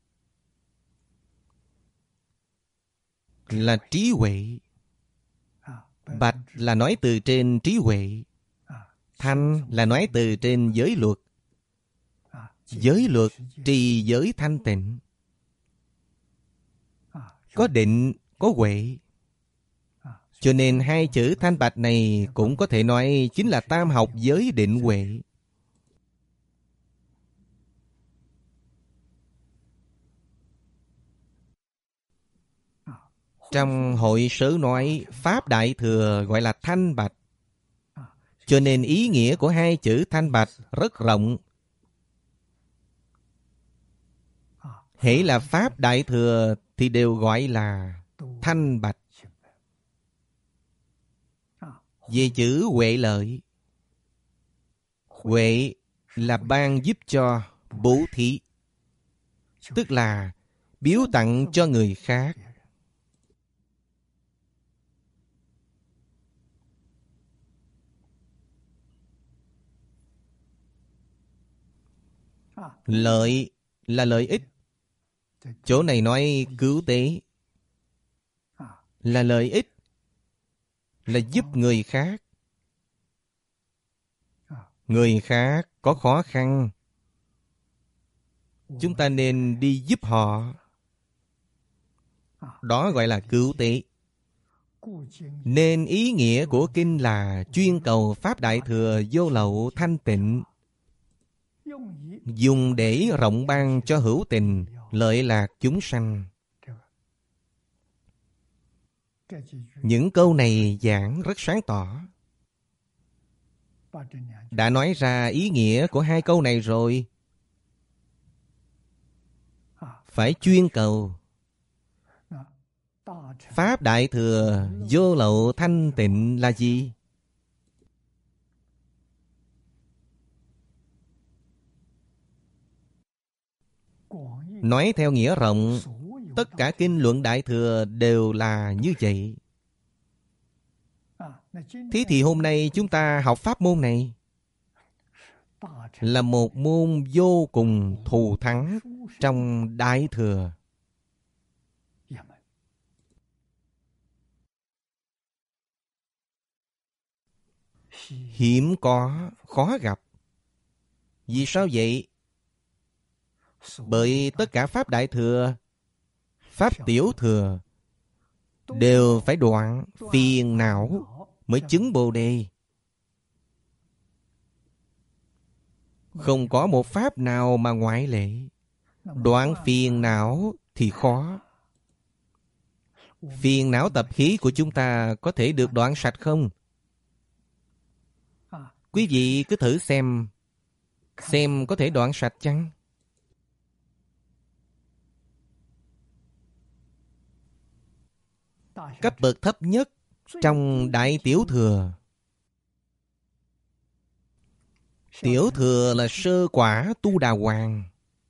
là trí huệ. Bạch là nói từ trên trí huệ, thanh là nói từ trên giới luật. Giới luật trì giới thanh tịnh, có định, có huệ. Cho nên hai chữ thanh bạch này cũng có thể nói chính là tam học giới định huệ. Trong hội sớ nói Pháp Đại Thừa gọi là thanh bạch. Cho nên ý nghĩa của hai chữ thanh bạch rất rộng. Hễ là Pháp Đại Thừa thì đều gọi là thanh bạch. Về chữ huệ lợi, huệ là ban giúp cho, bố thí, tức là biếu tặng cho người khác. Lợi là lợi ích. Chỗ này nói cứu tế là lợi ích, là giúp người khác. Người khác có khó khăn, chúng ta nên đi giúp họ. Đó gọi là cứu tế. Nên ý nghĩa của kinh là chuyên cầu Pháp Đại Thừa vô lậu thanh tịnh, dùng để rộng ban cho hữu tình, lợi lạc chúng sanh. Những câu này giảng rất sáng tỏ. Đã nói ra ý nghĩa của hai câu này rồi. Phải chuyên cầu. Pháp Đại Thừa vô lậu thanh tịnh là gì? Nói theo nghĩa rộng, tất cả kinh luận Đại Thừa đều là như vậy. Thế thì hôm nay chúng ta học pháp môn này, là một môn vô cùng thù thắng trong Đại Thừa. Hiếm có, khó gặp. Vì sao vậy? Bởi tất cả Pháp Đại Thừa, Pháp Tiểu Thừa đều phải đoạn phiền não mới chứng Bồ Đề. Không có một Pháp nào mà ngoại lệ. Đoạn phiền não thì khó. Phiền não tập khí của chúng ta có thể được đoạn sạch không? Quý vị cứ thử xem, xem có thể đoạn sạch chăng? Cấp bậc thấp nhất trong Đại Tiểu Thừa. Tiểu Thừa là sơ quả Tu Đà Hoàng.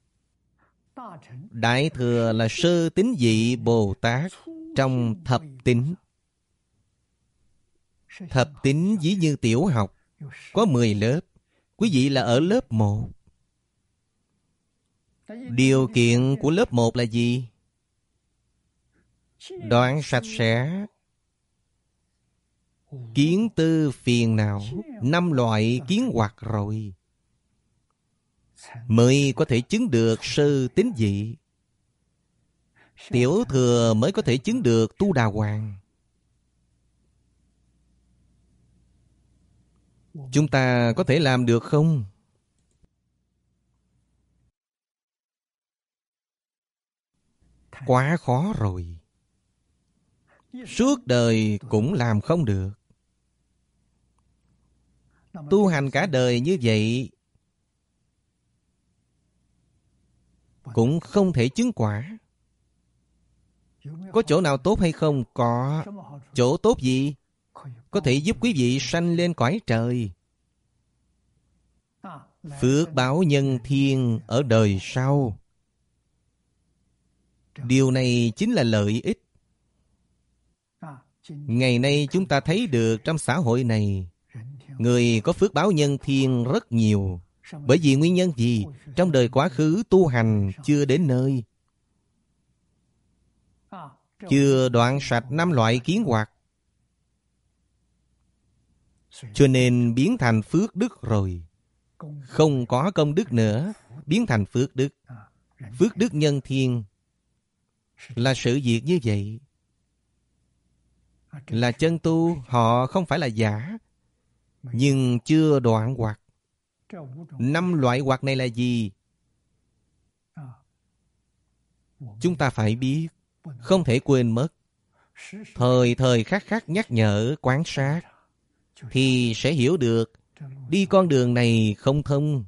Đại Thừa là sơ tín vị Bồ Tát trong thập tín. Thập tín ví như tiểu học, có mười lớp. Quý vị là ở lớp một. Điều kiện của lớp một là gì? Đoạn sạch sẽ kiến tư phiền não, năm loại kiến hoặc rồi, mới có thể chứng được sơ tín vị. Tiểu Thừa mới có thể chứng được Tu Đà Hoàng. Chúng ta có thể làm được không? Quá khó rồi. Suốt đời cũng làm không được. Tu hành cả đời như vậy cũng không thể chứng quả. Có chỗ nào tốt hay không? Có. Chỗ tốt gì? Có thể giúp quý vị sanh lên cõi trời. Phước báo nhân thiên ở đời sau. Điều này chính là lợi ích. Ngày nay chúng ta thấy được trong xã hội này, người có phước báo nhân thiên rất nhiều. Bởi vì nguyên nhân gì? Trong đời quá khứ tu hành chưa đến nơi, chưa đoạn sạch năm loại kiến hoặc, cho nên biến thành phước đức rồi. Không có công đức nữa, biến thành phước đức. Phước đức nhân thiên là sự việc như vậy. Là chân tu, họ không phải là giả, nhưng chưa đoạn hoặc. Năm loại hoặc này là gì? Chúng ta phải biết, không thể quên mất. Thời thời khắc khắc nhắc nhở, quan sát, thì sẽ hiểu được đi con đường này không thông.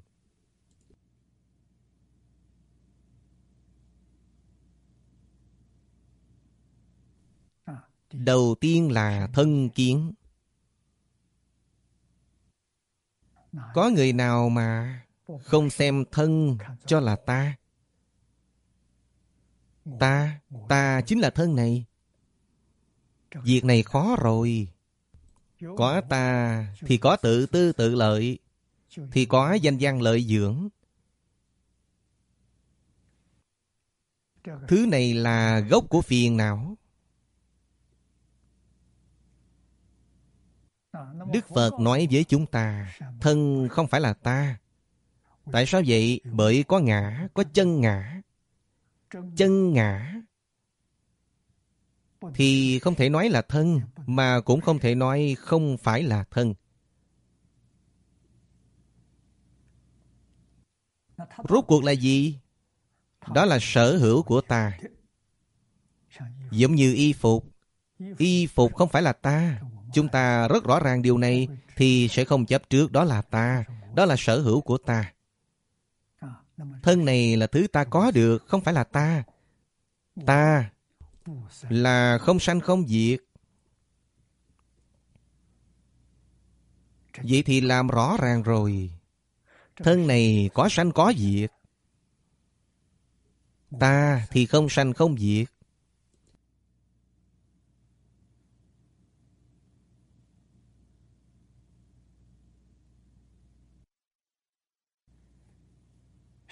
Đầu tiên là thân kiến. Có người nào mà không xem thân cho là ta? Ta, ta chính là thân này. Việc này khó rồi. Có ta thì có tự tư tự lợi, thì có danh văn lợi dưỡng. Thứ này là gốc của phiền não. Đức Phật nói với chúng ta, thân không phải là ta. Tại sao vậy? Bởi có ngã, có chân ngã. Chân ngã thì không thể nói là thân, mà cũng không thể nói không phải là thân. Rốt cuộc là gì? Đó là sở hữu của ta. Giống như y phục. Y phục không phải là ta. Chúng ta rất rõ ràng điều này, thì sẽ không chấp trước đó là ta. Đó là sở hữu của ta. Thân này là thứ ta có được, không phải là ta. Ta là không sanh không diệt. Vậy thì làm rõ ràng rồi. Thân này có sanh có diệt. Ta thì không sanh không diệt.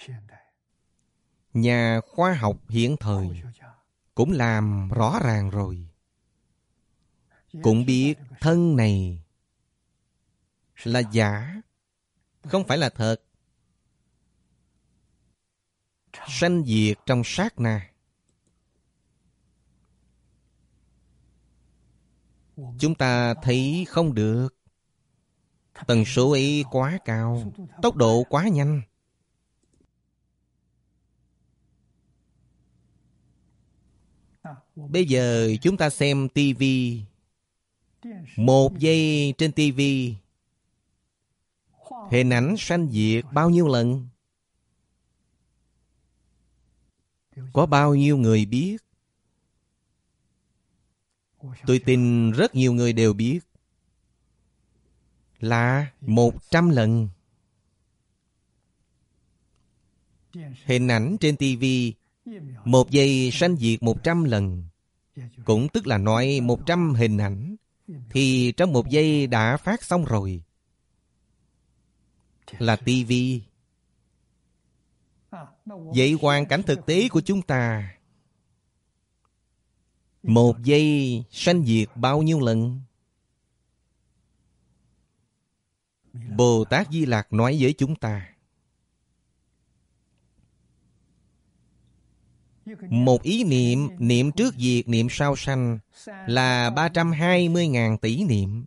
Nhà khoa học hiện thời cũng làm rõ ràng rồi. Cũng biết thân này là giả, không phải là thật. Sanh diệt trong sát na. Chúng ta thấy không được. Tần số ấy quá cao, tốc độ quá nhanh. Bây giờ chúng ta xem tivi. Một giây trên tivi, hình ảnh sanh diệt bao nhiêu lần? Có bao nhiêu người biết? Tôi tin rất nhiều người đều biết. Là một trăm lần. Hình ảnh trên tivi, một giây sanh diệt một trăm lần. Cũng tức là nói một trăm hình ảnh thì trong một giây đã phát xong rồi. Là tivi. Vậy hoàn cảnh thực tế của chúng ta, một giây sanh diệt bao nhiêu lần? Bồ Tát Di Lặc nói với chúng ta, một ý niệm, niệm trước diệt, niệm sau sanh là ba trăm hai mươi ngàn tỷ niệm.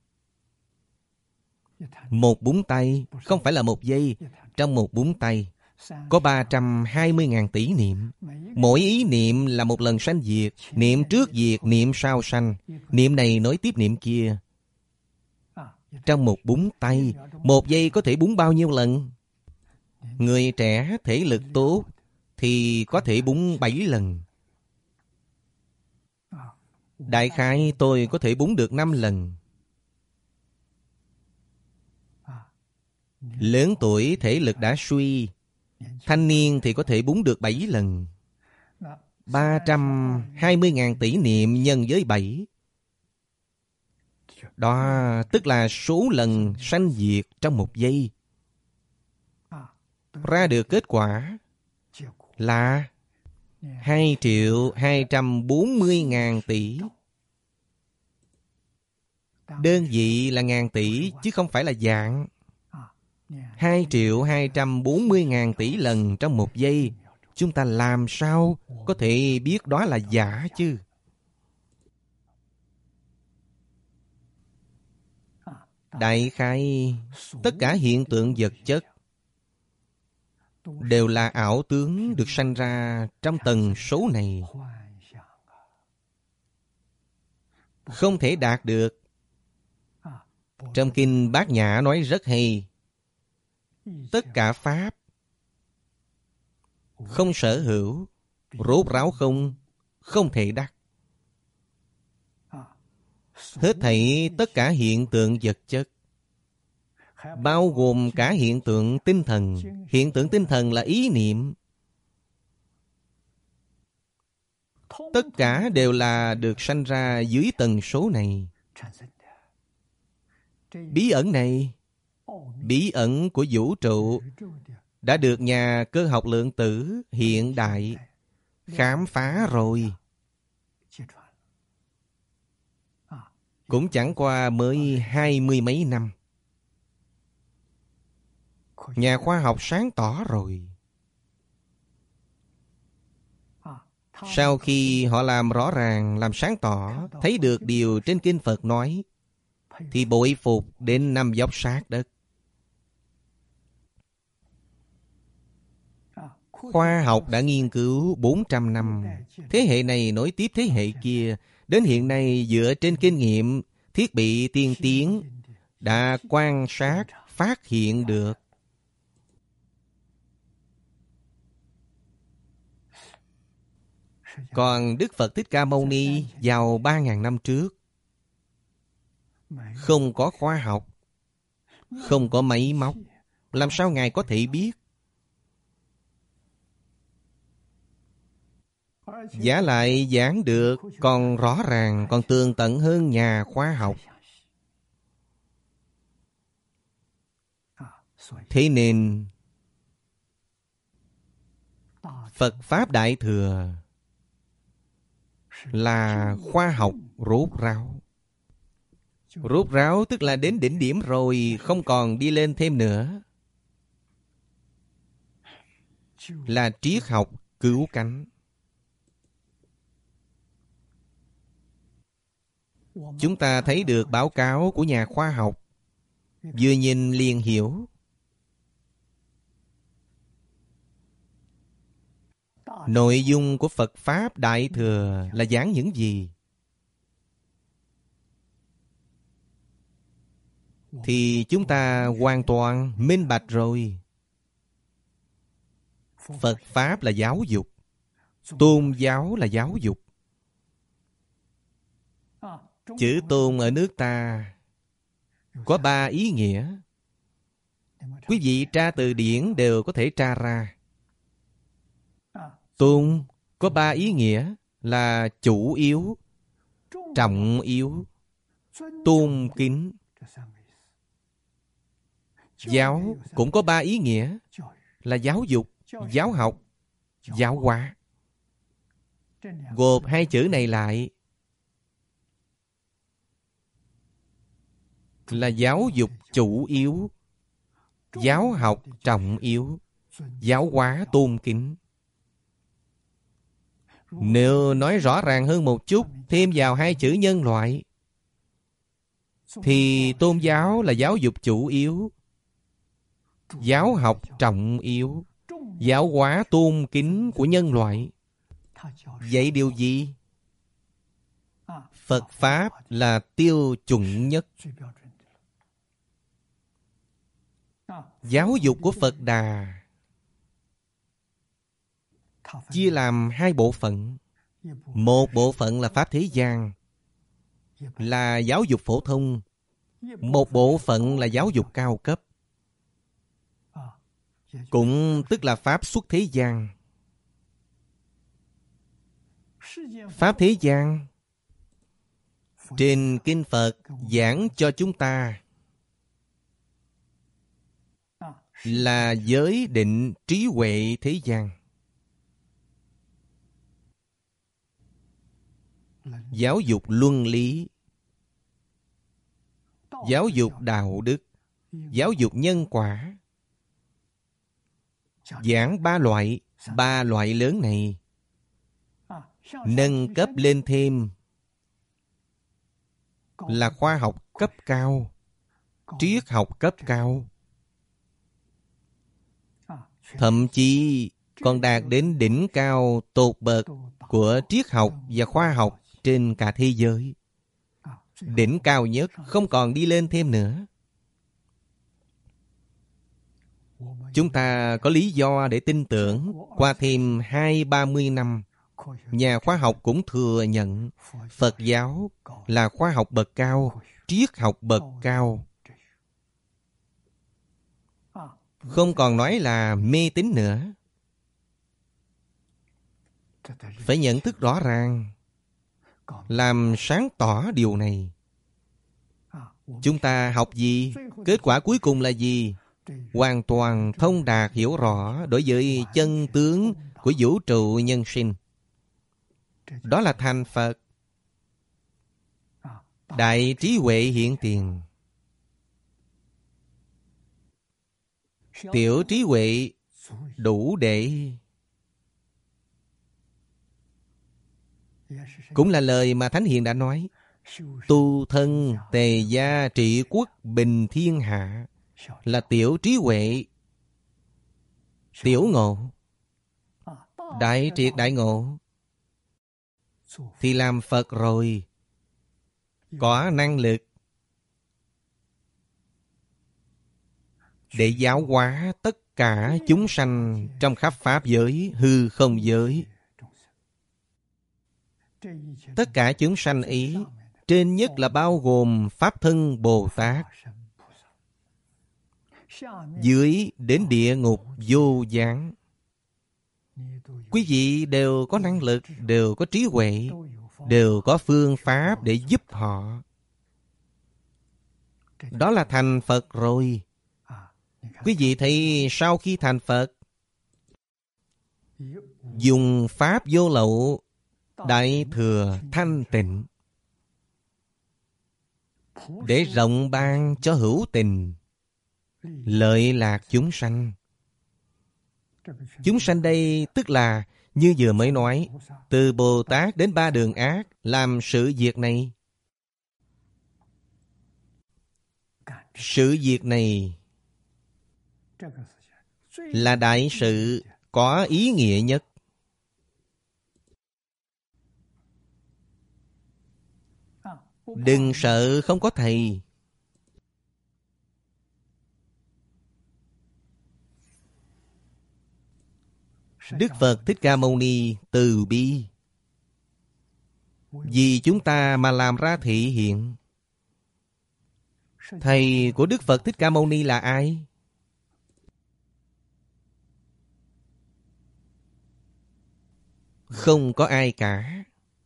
Một búng tay, không phải là một giây. Trong một búng tay có ba trăm hai mươi ngàn tỷ niệm. Mỗi ý niệm là một lần sanh diệt. Niệm trước diệt, niệm sau sanh. Niệm này nối tiếp niệm kia. Trong một búng tay, một giây có thể búng bao nhiêu lần? Người trẻ thể lực tốt thì có thể búng bảy lần. Đại khái tôi có thể búng được năm lần. Lớn tuổi thể lực đã suy, thanh niên thì có thể búng được bảy lần. ba trăm hai mươi ngàn tỷ niệm nhân với bảy. Đó tức là số lần sanh diệt trong một giây. Ra được kết quả là hai triệu hai trăm bốn mươi ngàn tỷ. Đơn vị là ngàn tỷ chứ không phải là dạng. hai triệu hai trăm bốn mươi ngàn tỷ lần trong một giây. Chúng ta làm sao có thể biết đó là giả chứ? Đại khái tất cả hiện tượng vật chất đều là ảo tướng được sanh ra trong tần số này. Không thể đạt được. Trong kinh Bát Nhã nói rất hay. Tất cả pháp không sở hữu, rốt ráo không, không thể đắc. Hết thảy tất cả hiện tượng vật chất, bao gồm cả hiện tượng tinh thần. Hiện tượng tinh thần là ý niệm. Tất cả đều là được sanh ra dưới tần số này. Bí ẩn này, bí ẩn của vũ trụ đã được nhà cơ học lượng tử hiện đại khám phá rồi. Cũng chẳng qua mới hai mươi mấy năm. Nhà khoa học sáng tỏ rồi. Sau khi họ làm rõ ràng, làm sáng tỏ, thấy được điều trên kinh Phật nói, thì bội phục đến năm dốc sát đất. Khoa học đã nghiên cứu bốn trăm năm. Thế hệ này nối tiếp thế hệ kia. Đến hiện nay dựa trên kinh nghiệm, thiết bị tiên tiến đã quan sát, phát hiện được. Còn Đức Phật Thích Ca Mâu Ni vào ba ngàn năm trước, không có khoa học, không có máy móc, làm sao Ngài có thể biết? Giả lại giảng được còn rõ ràng, còn tường tận hơn nhà khoa học. Thế nên Phật Pháp Đại Thừa là khoa học rốt ráo. Rốt ráo tức là đến đỉnh điểm rồi, không còn đi lên thêm nữa. Là triết học cứu cánh. Chúng ta thấy được báo cáo của nhà khoa học, vừa nhìn liền hiểu. Nội dung của Phật Pháp Đại Thừa là giảng những gì? Thì chúng ta hoàn toàn minh bạch rồi. Phật Pháp là giáo dục, tôn giáo là giáo dục. Chữ tôn ở nước ta có ba ý nghĩa. Quý vị tra từ điển đều có thể tra ra. Tôn có ba ý nghĩa là chủ yếu, trọng yếu, tôn kính. Giáo cũng có ba ý nghĩa là giáo dục, giáo học, giáo hóa. Gộp hai chữ này lại là giáo dục chủ yếu, giáo học trọng yếu, giáo hóa tôn kính. Nếu nói rõ ràng hơn một chút, thêm vào hai chữ nhân loại, thì tôn giáo là giáo dục chủ yếu, giáo học trọng yếu, giáo hóa tôn kính của nhân loại. Vậy điều gì? Phật Pháp là tiêu chuẩn nhất. Giáo dục của Phật Đà chia làm hai bộ phận. Một bộ phận là Pháp thế gian, là giáo dục phổ thông. Một bộ phận là giáo dục cao cấp, cũng tức là Pháp xuất thế gian. Pháp thế gian trên Kinh Phật giảng cho chúng ta là giới định trí huệ thế gian. Giáo dục luân lý, giáo dục đạo đức, giáo dục nhân quả. Giảng ba loại, ba loại lớn này. Nâng cấp lên thêm là khoa học cấp cao, triết học cấp cao. Thậm chí còn đạt đến đỉnh cao tột bậc của triết học và khoa học trên cả thế giới. Đỉnh cao nhất, không còn đi lên thêm nữa. Chúng ta có lý do để tin tưởng. Qua thêm hai ba mươi năm, nhà khoa học cũng thừa nhận Phật giáo là khoa học bậc cao, triết học bậc cao. Không còn nói là mê tín nữa. Phải nhận thức rõ ràng, làm sáng tỏ điều này. Chúng ta học gì? Kết quả cuối cùng là gì? Hoàn toàn thông đạt hiểu rõ đối với chân tướng của vũ trụ nhân sinh. Đó là thành Phật. Đại trí huệ hiện tiền. Tiểu trí huệ đủ để. Cũng là lời mà Thánh Hiền đã nói. Tu thân tề gia trị quốc bình thiên hạ là tiểu trí huệ, tiểu ngộ. Đại triệt đại ngộ thì làm Phật rồi, có năng lực để giáo hóa tất cả chúng sanh trong khắp pháp giới, hư không giới. Tất cả chúng sanh ý, trên nhất là bao gồm Pháp Thân Bồ Tát, dưới đến địa ngục vô gián. Quý vị đều có năng lực, đều có trí huệ, đều có phương pháp để giúp họ. Đó là thành Phật rồi. Quý vị thấy sau khi thành Phật, dùng pháp vô lậu, đại thừa thanh tịnh, để rộng ban cho hữu tình, lợi lạc chúng sanh. Chúng sanh đây tức là như vừa mới nói, từ Bồ Tát đến ba đường ác làm sự việc này. Sự việc này là đại sự có ý nghĩa nhất. Đừng sợ không có thầy. Đức Phật Thích Ca Mâu Ni từ bi, vì chúng ta mà làm ra thị hiện. Thầy của Đức Phật Thích Ca Mâu Ni là ai? Không có ai cả.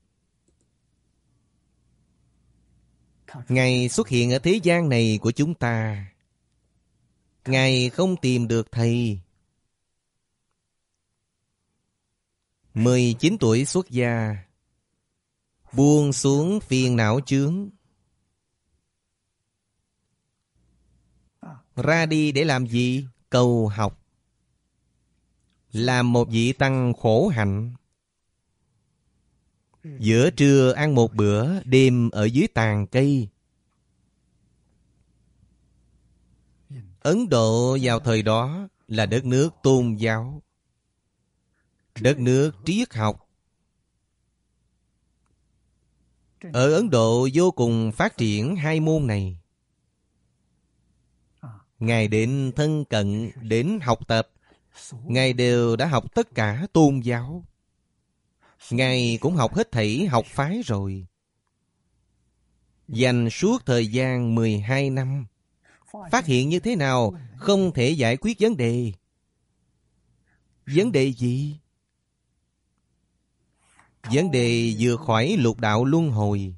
Ngài xuất hiện ở thế gian này của chúng ta, Ngài không tìm được thầy. mười chín tuổi xuất gia, buông xuống phiền não chướng, ra đi để làm gì? Cầu học. Làm một vị tăng khổ hạnh. Giữa trưa ăn một bữa, đêm ở dưới tàn cây. Ấn Độ vào thời đó là đất nước tôn giáo, đất nước triết học. Ở Ấn Độ vô cùng phát triển hai môn này. Ngài đến thân cận, đến học tập, Ngài đều đã học tất cả tôn giáo. Ngài cũng học hết thảy học phái rồi. Dành suốt thời gian mười hai năm, phát hiện như thế nào không thể giải quyết vấn đề. Vấn đề gì? Vấn đề vượt khỏi lục đạo luân hồi.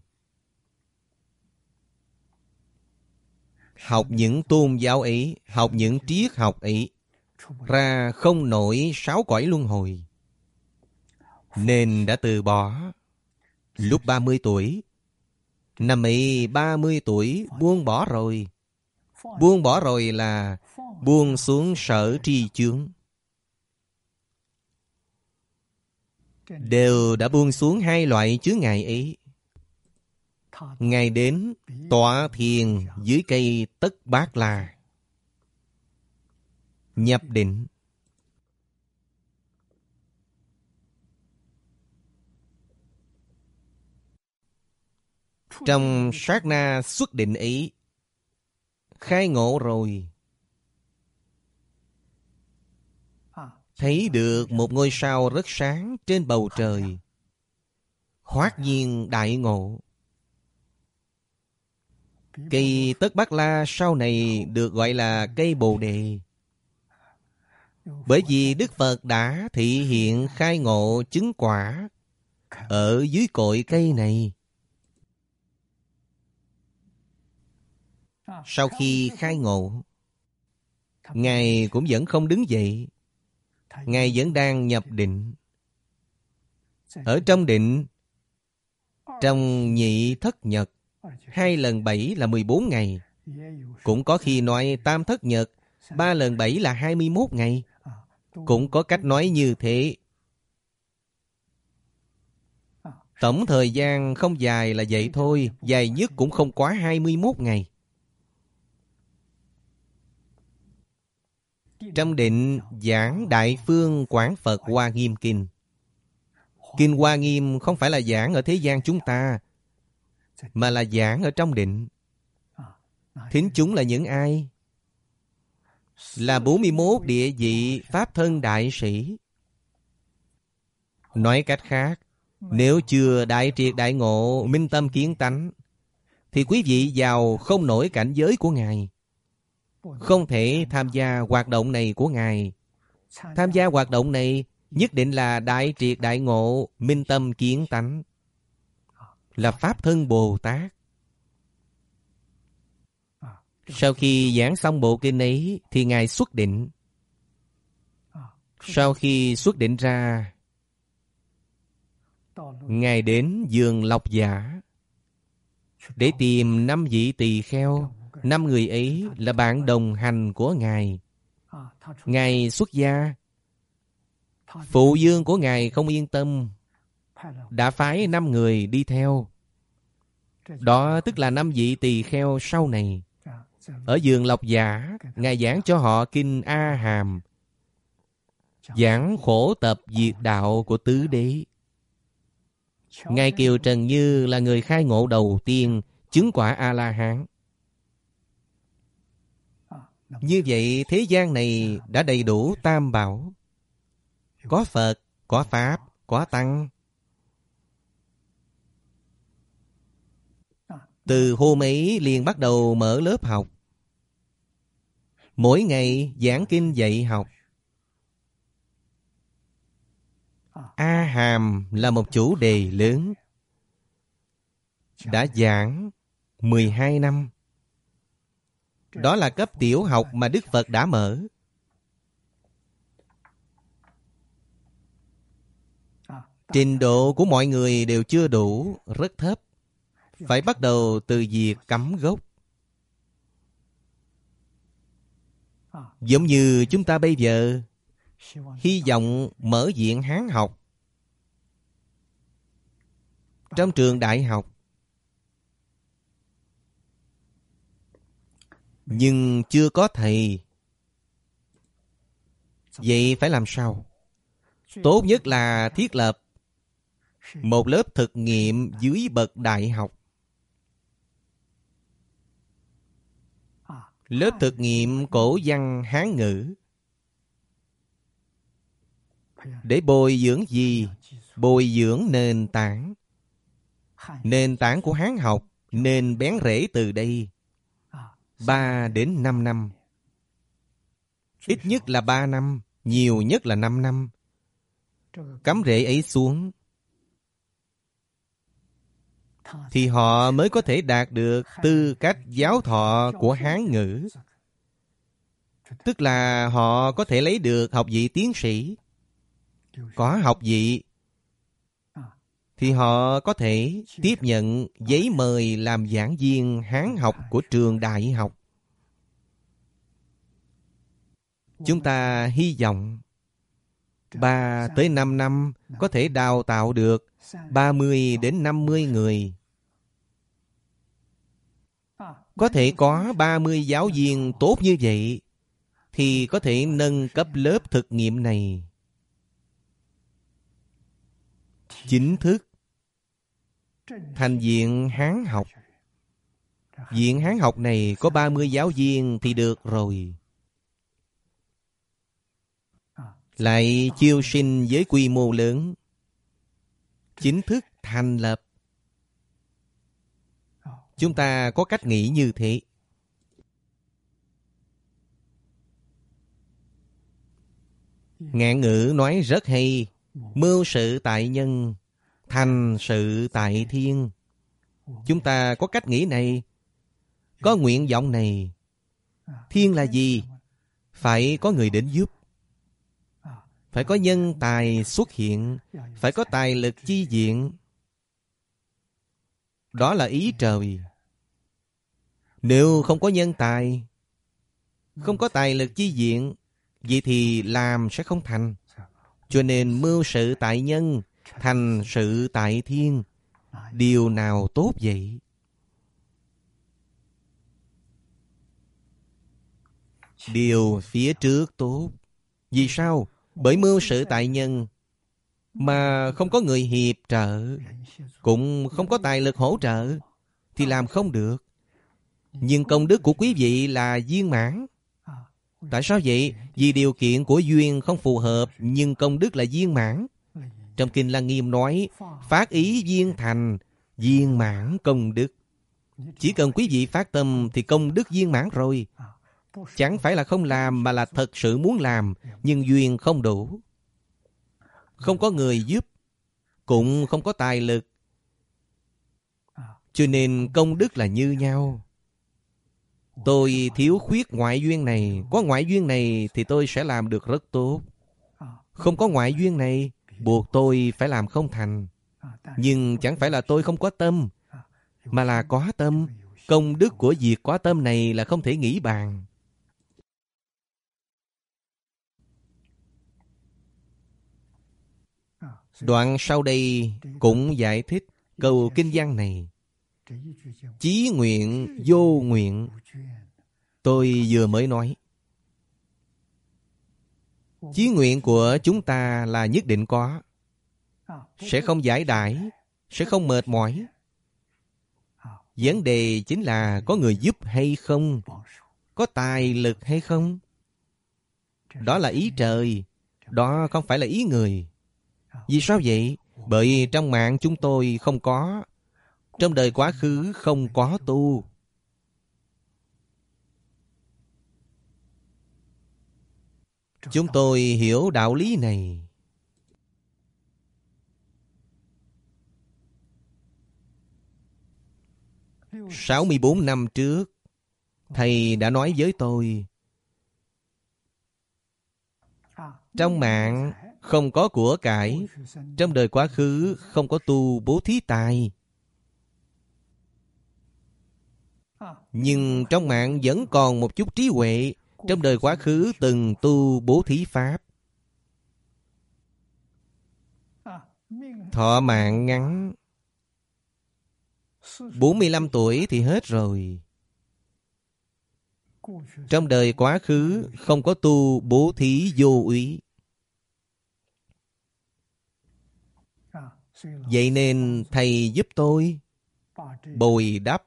Học những tôn giáo ấy, học những triết học ấy, ra không nổi sáu cõi luân hồi, nên đã từ bỏ. Lúc ba mươi tuổi, năm ấy ba mươi tuổi buông bỏ rồi. Buông bỏ rồi là buông xuống sở tri chướng. Đều đã buông xuống hai loại chướng ngại ấy. Ngài đến tọa thiền dưới cây Tất Bát La, nhập định. Trong sát na xuất định ấy, khai ngộ rồi. Thấy được một ngôi sao rất sáng trên bầu trời. Hoát nhiên đại ngộ. Cây Tất Bát La sau này được gọi là cây Bồ Đề. Bởi vì Đức Phật đã thị hiện khai ngộ chứng quả ở dưới cội cây này. Sau khi khai ngộ, Ngài cũng vẫn không đứng dậy. Ngài vẫn đang nhập định. Ở trong định, trong nhị thất nhật, hai lần bảy là mười bốn ngày. Cũng có khi nói tam thất nhật, ba lần bảy là hai mươi mốt ngày. Cũng có cách nói như thế. Tổng thời gian không dài là vậy thôi, dài nhất cũng không quá hai mươi mốt ngày. Trong định giảng Đại Phương Quảng Phật Hoa Nghiêm Kinh. Kinh Hoa Nghiêm không phải là giảng ở thế gian chúng ta, mà là giảng ở trong định. Thính chúng là những ai? Là bốn mươi mốt địa vị Pháp thân đại sĩ. Nói cách khác, nếu chưa đại triệt đại ngộ, minh tâm kiến tánh, thì quý vị vào không nổi cảnh giới của Ngài. Không thể tham gia hoạt động này của Ngài. Tham gia hoạt động này nhất định là đại triệt đại ngộ, minh tâm kiến tánh, là Pháp thân Bồ Tát. Sau khi giảng xong bộ kinh ấy thì Ngài xuất định. Sau khi xuất định ra, Ngài đến vườn Lộc Giả để tìm năm vị tỳ kheo. Năm người ấy là bạn đồng hành của Ngài. Ngài xuất gia, phụ vương của Ngài không yên tâm, đã phái năm người đi theo. Đó tức là năm vị tỳ kheo sau này. Ở vườn Lộc Giả, Ngài giảng cho họ kinh A Hàm, giảng khổ tập diệt đạo của tứ đế. Ngài Kiều Trần Như là người khai ngộ đầu tiên, chứng quả A-la-hán. Như vậy thế gian này đã đầy đủ tam bảo. Có Phật, có Pháp, có Tăng. Từ hôm ấy liền bắt đầu mở lớp học. Mỗi ngày giảng kinh dạy học. A Hàm là một chủ đề lớn, đã giảng mười hai năm. Đó là cấp tiểu học mà Đức Phật đã mở. Trình độ của mọi người đều chưa đủ, rất thấp. Phải bắt đầu từ việc cắm gốc. Giống như chúng ta bây giờ hy vọng mở viện Hán học trong trường đại học, nhưng chưa có thầy. Vậy phải làm sao? Tốt nhất là thiết lập một lớp thực nghiệm dưới bậc đại học. Lớp thực nghiệm cổ văn Hán ngữ. Để bồi dưỡng gì? Bồi dưỡng nền tảng. Nền tảng của Hán học nên bén rễ từ đây. Ba đến năm năm. Ít nhất là ba năm, nhiều nhất là năm năm. Cắm rễ ấy xuống, thì họ mới có thể đạt được tư cách giáo thọ của Hán ngữ. Tức là họ có thể lấy được học vị tiến sĩ. Có học vị thì họ có thể tiếp nhận giấy mời làm giảng viên Hán học của trường đại học. Chúng ta hy vọng ba tới năm năm có thể đào tạo được ba mươi đến năm mươi người. Có thể có ba mươi giáo viên tốt như vậy thì có thể nâng cấp lớp thực nghiệm này. Chính thức thành viện Hán học. Viện Hán học này có ba mươi giáo viên thì được rồi. Lại chiêu sinh với quy mô lớn. Chính thức thành lập. Chúng ta có cách nghĩ như thế. Ngạn ngữ nói rất hay. Mưu sự tại nhân, thành sự tại thiên. Chúng ta có cách nghĩ này, có nguyện vọng này. Thiên là gì? Phải có người đến giúp. Phải có nhân tài xuất hiện. Phải có tài lực chi viện. Đó là ý trời. Nếu không có nhân tài, không có tài lực chi viện, vậy thì làm sẽ không thành. Cho nên mưu sự tại nhân, thành sự tại thiên. Điều nào tốt vậy? Điều phía trước tốt. Vì sao? Bởi mưu sự tại nhân mà không có người hiệp trợ, cũng không có tài lực hỗ trợ, thì làm không được. Nhưng công đức của quý vị là viên mãn. Tại sao vậy? Vì điều kiện của duyên không phù hợp, nhưng công đức là viên mãn. Trong Kinh Lăng Nghiêm nói, phát ý viên thành, viên mãn công đức. Chỉ cần quý vị phát tâm thì công đức viên mãn rồi. Chẳng phải là không làm mà là thật sự muốn làm, nhưng duyên không đủ. Không có người giúp, cũng không có tài lực. Cho nên công đức là như nhau. Tôi thiếu khuyết ngoại duyên này, có ngoại duyên này thì tôi sẽ làm được rất tốt. Không có ngoại duyên này, buộc tôi phải làm không thành. Nhưng chẳng phải là tôi không có tâm, mà là có tâm. Công đức của việc có tâm này là không thể nghĩ bàn. Đoạn sau đây cũng giải thích câu kinh văn này. Chí nguyện vô nguyện, tôi vừa mới nói. Chí nguyện của chúng ta là nhất định có, sẽ không giải đãi, sẽ không mệt mỏi. Vấn đề chính là có người giúp hay không, có tài lực hay không. Đó là ý trời, đó không phải là ý người. Vì sao vậy? Bởi trong mạng chúng tôi không có, trong đời quá khứ không có tu. Chúng tôi hiểu đạo lý này. sáu mươi bốn năm trước, Thầy đã nói với tôi, trong mạng không có của cải, trong đời quá khứ không có tu bố thí tài. Nhưng trong mạng vẫn còn một chút trí huệ, trong đời quá khứ từng tu bố thí pháp. Thọ mạng ngắn, bốn mươi lăm tuổi thì hết rồi. Trong đời quá khứ không có tu bố thí vô úy. Vậy nên Thầy giúp tôi bồi đắp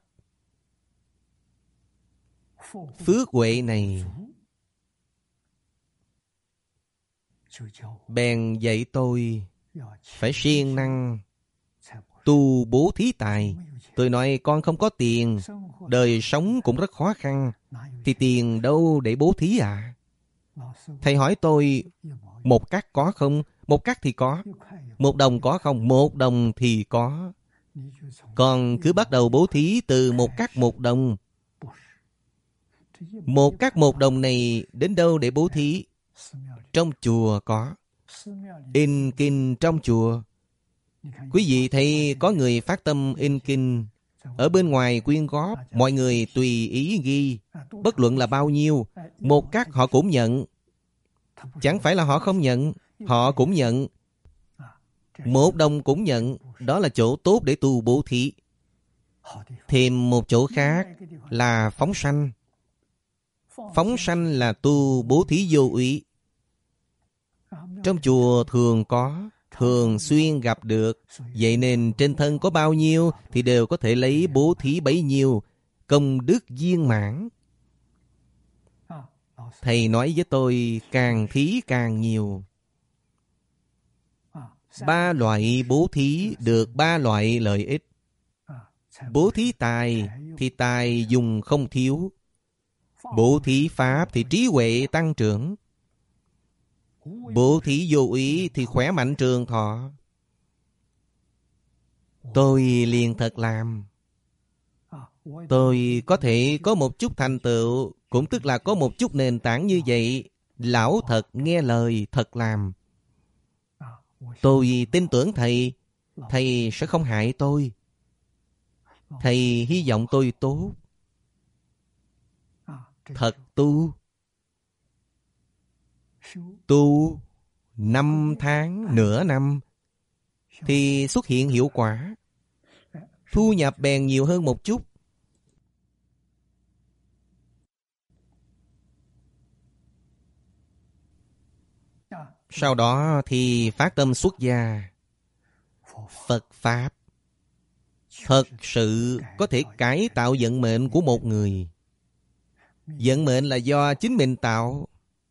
phước huệ này. Bèn dạy tôi phải siêng năng tu bố thí tài. Tôi nói con không có tiền, đời sống cũng rất khó khăn, thì tiền đâu để bố thí à? Thầy hỏi tôi, một cát có không? Một cát thì có. Một đồng có không? Một đồng thì có. Còn cứ bắt đầu bố thí từ một cát một đồng. Một cát một đồng này đến đâu để bố thí? Trong chùa có. In kinh trong chùa. Quý vị thấy có người phát tâm in kinh, ở bên ngoài quyên góp, mọi người tùy ý ghi, bất luận là bao nhiêu, một cát họ cũng nhận. Chẳng phải là họ không nhận, họ cũng nhận. Một đồng cũng nhận, đó là chỗ tốt để tu bố thí. Thêm một chỗ khác là phóng sanh. Phóng sanh là tu bố thí vô úy. Trong chùa thường có, thường xuyên gặp được. Vậy nên trên thân có bao nhiêu thì đều có thể lấy bố thí bấy nhiêu, công đức viên mãn. Thầy nói với tôi càng thí càng nhiều. Ba loại bố thí được ba loại lợi ích. Bố thí tài thì tài dùng không thiếu. Bố thí pháp thì trí huệ tăng trưởng. Bố thí vô úy thì khỏe mạnh trường thọ. Tôi liền thật làm. Tôi có thể có một chút thành tựu, cũng tức là có một chút nền tảng như vậy. Lão thật nghe lời, thật làm. Tôi tin tưởng Thầy, Thầy sẽ không hại tôi. Thầy hy vọng tôi tốt. Thật tu. Tu năm tháng, nửa năm thì xuất hiện hiệu quả. Thu nhập bèn nhiều hơn một chút. Sau đó thì phát tâm xuất gia. Phật Pháp thật sự có thể cải tạo vận mệnh của một người. Vận mệnh là do chính mình tạo.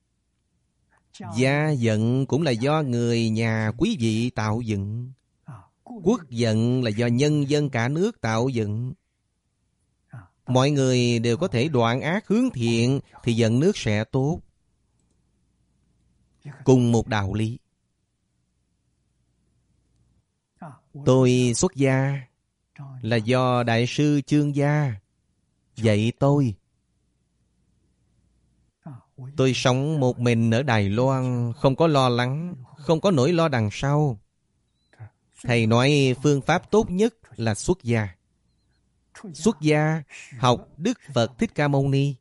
Gia vận cũng là do người nhà quý vị tạo dựng. Quốc vận là do nhân dân cả nước tạo dựng. Mọi người đều có thể đoạn ác hướng thiện thì vận nước sẽ tốt. Cùng một đạo lý. Tôi xuất gia là do Đại sư Chương Gia dạy tôi. Tôi sống một mình ở Đài Loan, không có lo lắng, không có nỗi lo đằng sau. Thầy nói phương pháp tốt nhất là xuất gia. Xuất gia học Đức Phật Thích Ca Mâu Ni.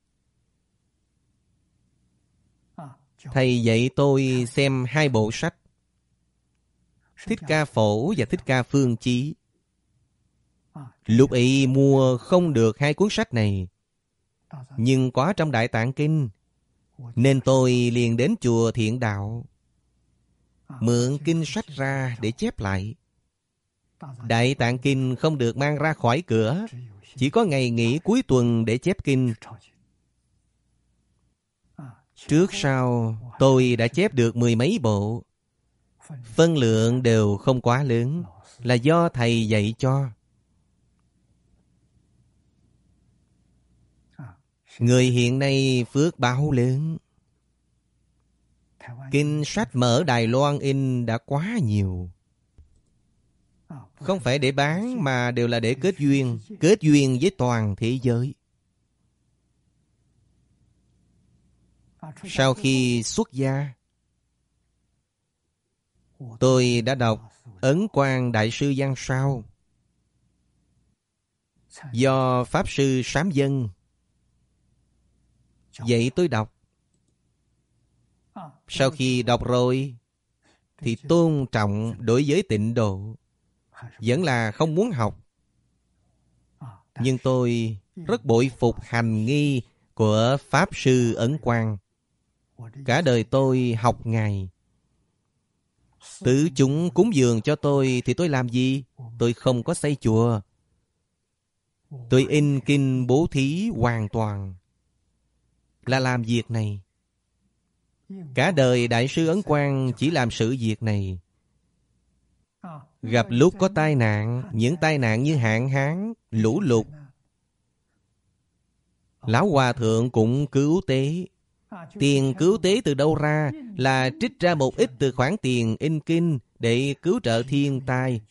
Thầy dạy tôi xem hai bộ sách, Thích Ca Phổ và Thích Ca Phương Chí. Lúc ấy mua không được hai cuốn sách này, nhưng có trong Đại Tạng Kinh, nên tôi liền đến chùa Thiện Đạo, mượn kinh sách ra để chép lại. Đại Tạng Kinh không được mang ra khỏi cửa, chỉ có ngày nghỉ cuối tuần để chép kinh. Trước sau tôi đã chép được mười mấy bộ. Phân lượng đều không quá lớn, là do thầy dạy cho. Người hiện nay phước báo lớn. Kinh sách mà ở Đài Loan in đã quá nhiều. Không phải để bán mà đều là để kết duyên. Kết duyên với toàn thế giới. Sau khi xuất gia, tôi đã đọc Ấn Quang Đại sư Văn Sao do Pháp Sư Sám Dân dạy tôi đọc. Sau khi đọc rồi thì tôn trọng đối với Tịnh Độ, vẫn là không muốn học. Nhưng tôi rất bội phục hành nghi của Pháp Sư Ấn Quang. Cả đời tôi học Ngài. Tứ chúng cúng dường cho tôi thì tôi làm gì? Tôi không có xây chùa. Tôi in kinh bố thí hoàn toàn là làm việc này. Cả đời Đại sư Ấn Quang chỉ làm sự việc này. Gặp lúc có tai nạn, những tai nạn như hạn hán, lũ lụt, Lão Hòa Thượng cũng cứu tế. Tiền cứu tế từ đâu ra? Là trích ra một ít từ khoản tiền in kinh để cứu trợ thiên tai.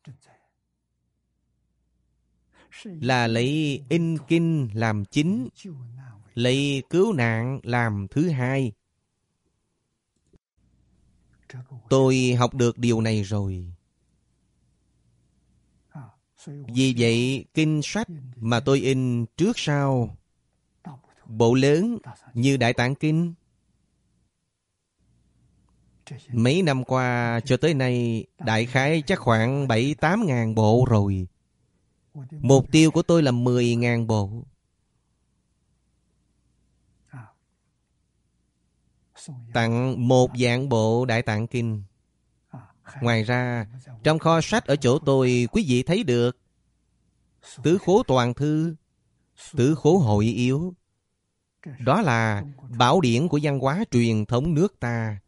Là lấy in kinh làm chính, lấy cứu nạn làm thứ hai. Tôi học được điều này rồi. Vì vậy, kinh sách mà tôi in trước sau, bộ lớn như Đại Tạng Kinh, mấy năm qua cho tới nay, đại khái chắc khoảng bảy tám ngàn bộ rồi. Mục tiêu của tôi là mười ngàn bộ. Tặng một vạn bộ Đại Tạng Kinh. Ngoài ra, trong kho sách ở chỗ tôi, quý vị thấy được Tứ Khố Toàn Thư, Tứ Khố Hội Yếu. Đó là bảo điển của văn hóa truyền thống nước ta,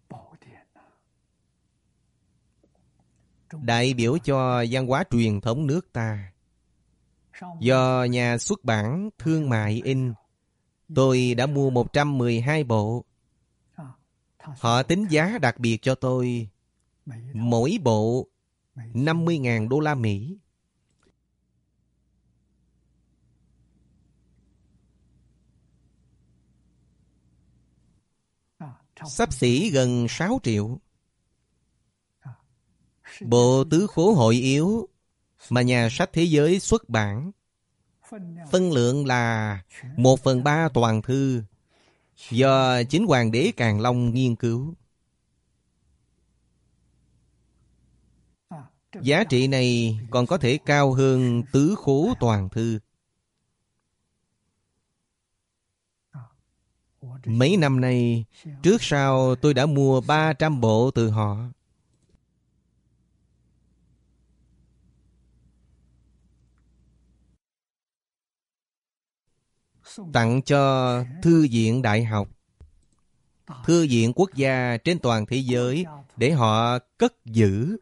đại biểu cho văn hóa truyền thống nước ta. Do nhà xuất bản Thương Mại in, tôi đã mua một trăm mười hai bộ. Họ tính giá đặc biệt cho tôi, mỗi bộ năm mươi ngàn đô la Mỹ. Xấp xỉ gần sáu triệu. Bộ Tứ Khố Hội Yếu mà nhà sách thế giới xuất bản, phân lượng là một phần ba toàn thư, do chính Hoàng đế Càn Long nghiên cứu. Giá trị này còn có thể cao hơn Tứ Khố Toàn Thư. Mấy năm nay, trước sau tôi đã mua ba trăm bộ từ họ. Tặng cho thư viện đại học, thư viện quốc gia trên toàn thế giới để họ cất giữ.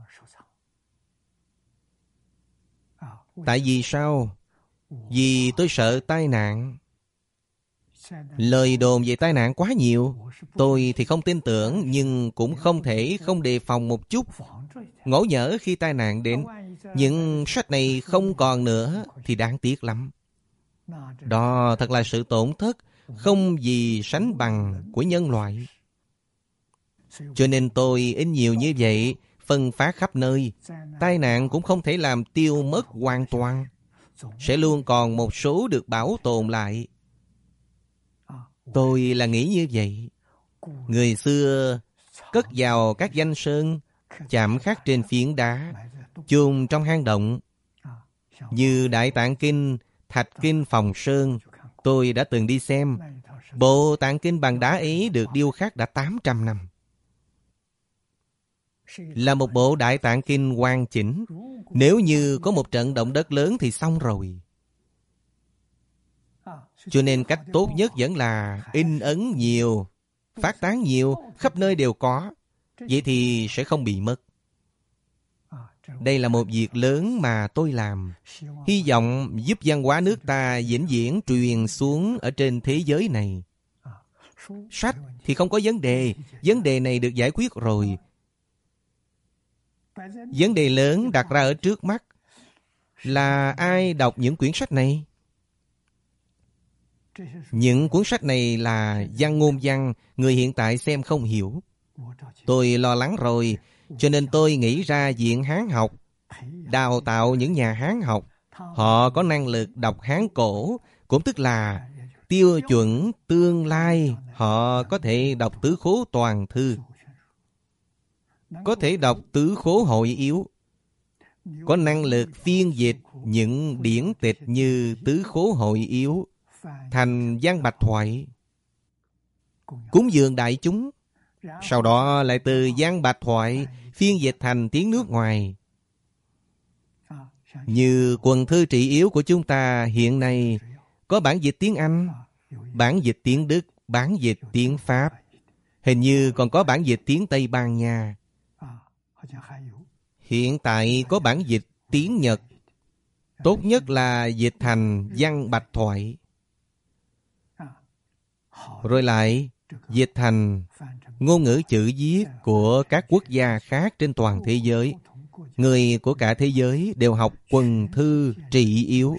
Tại vì sao? Vì tôi sợ tai nạn. Lời đồn về tai nạn quá nhiều. Tôi thì không tin tưởng, nhưng cũng không thể không đề phòng một chút. Ngộ nhỡ khi tai nạn đến, những sách này không còn nữa thì đáng tiếc lắm. Đó thật là sự tổn thất không gì sánh bằng của nhân loại. Cho nên tôi in nhiều như vậy, phân phát khắp nơi. Tai nạn cũng không thể làm tiêu mất hoàn toàn, sẽ luôn còn một số được bảo tồn lại. Tôi là nghĩ như vậy. Người xưa cất vào các danh sơn, chạm khắc trên phiến đá, chôn trong hang động. Như Đại Tạng Kinh, Thạch Kinh Phòng Sơn, tôi đã từng đi xem. Bộ Tạng Kinh bằng đá ấy được điêu khắc đã tám trăm năm. Là một bộ Đại Tạng Kinh hoàn chỉnh. Nếu như có một trận động đất lớn thì xong rồi. Cho nên cách tốt nhất vẫn là in ấn nhiều, phát tán nhiều, khắp nơi đều có. Vậy thì sẽ không bị mất. Đây là một việc lớn mà tôi làm. Hy vọng giúp văn hóa nước ta vĩnh viễn truyền xuống ở trên thế giới này. Sách thì không có vấn đề. Vấn đề này được giải quyết rồi. Vấn đề lớn đặt ra ở trước mắt là ai đọc những quyển sách này? Những cuốn sách này là văn ngôn văn, người hiện tại xem không hiểu. Tôi lo lắng rồi, cho nên tôi nghĩ ra Viện Hán học, đào tạo những nhà Hán học. Họ có năng lực đọc Hán cổ, cũng tức là tiêu chuẩn tương lai. Họ có thể đọc tứ khố toàn thư, có thể đọc tứ khố hội yếu, có năng lực phiên dịch những điển tịch như tứ khố hội yếu thành văn bạch thoại, cúng dường đại chúng. Sau đó lại từ văn bạch thoại phiên dịch thành tiếng nước ngoài. Như quần thư trị yếu của chúng ta hiện nay có bản dịch tiếng Anh, bản dịch tiếng Đức, bản dịch tiếng Pháp. Hình như còn có bản dịch tiếng Tây Ban Nha. Hiện tại có bản dịch tiếng Nhật. Tốt nhất là dịch thành văn bạch thoại, rồi lại dịch thành ngôn ngữ chữ viết của các quốc gia khác trên toàn thế giới. Người của cả thế giới đều học quần thư trị yếu.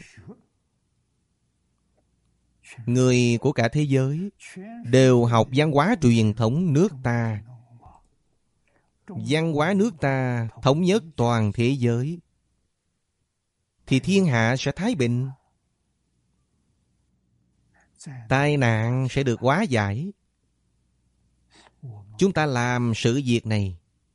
Người của cả thế giới đều học văn hóa truyền thống nước ta. Văn hóa nước ta thống nhất toàn thế giới, thì thiên hạ sẽ thái bình. Tai nạn sẽ được hóa giải. Chúng ta làm sự việc này.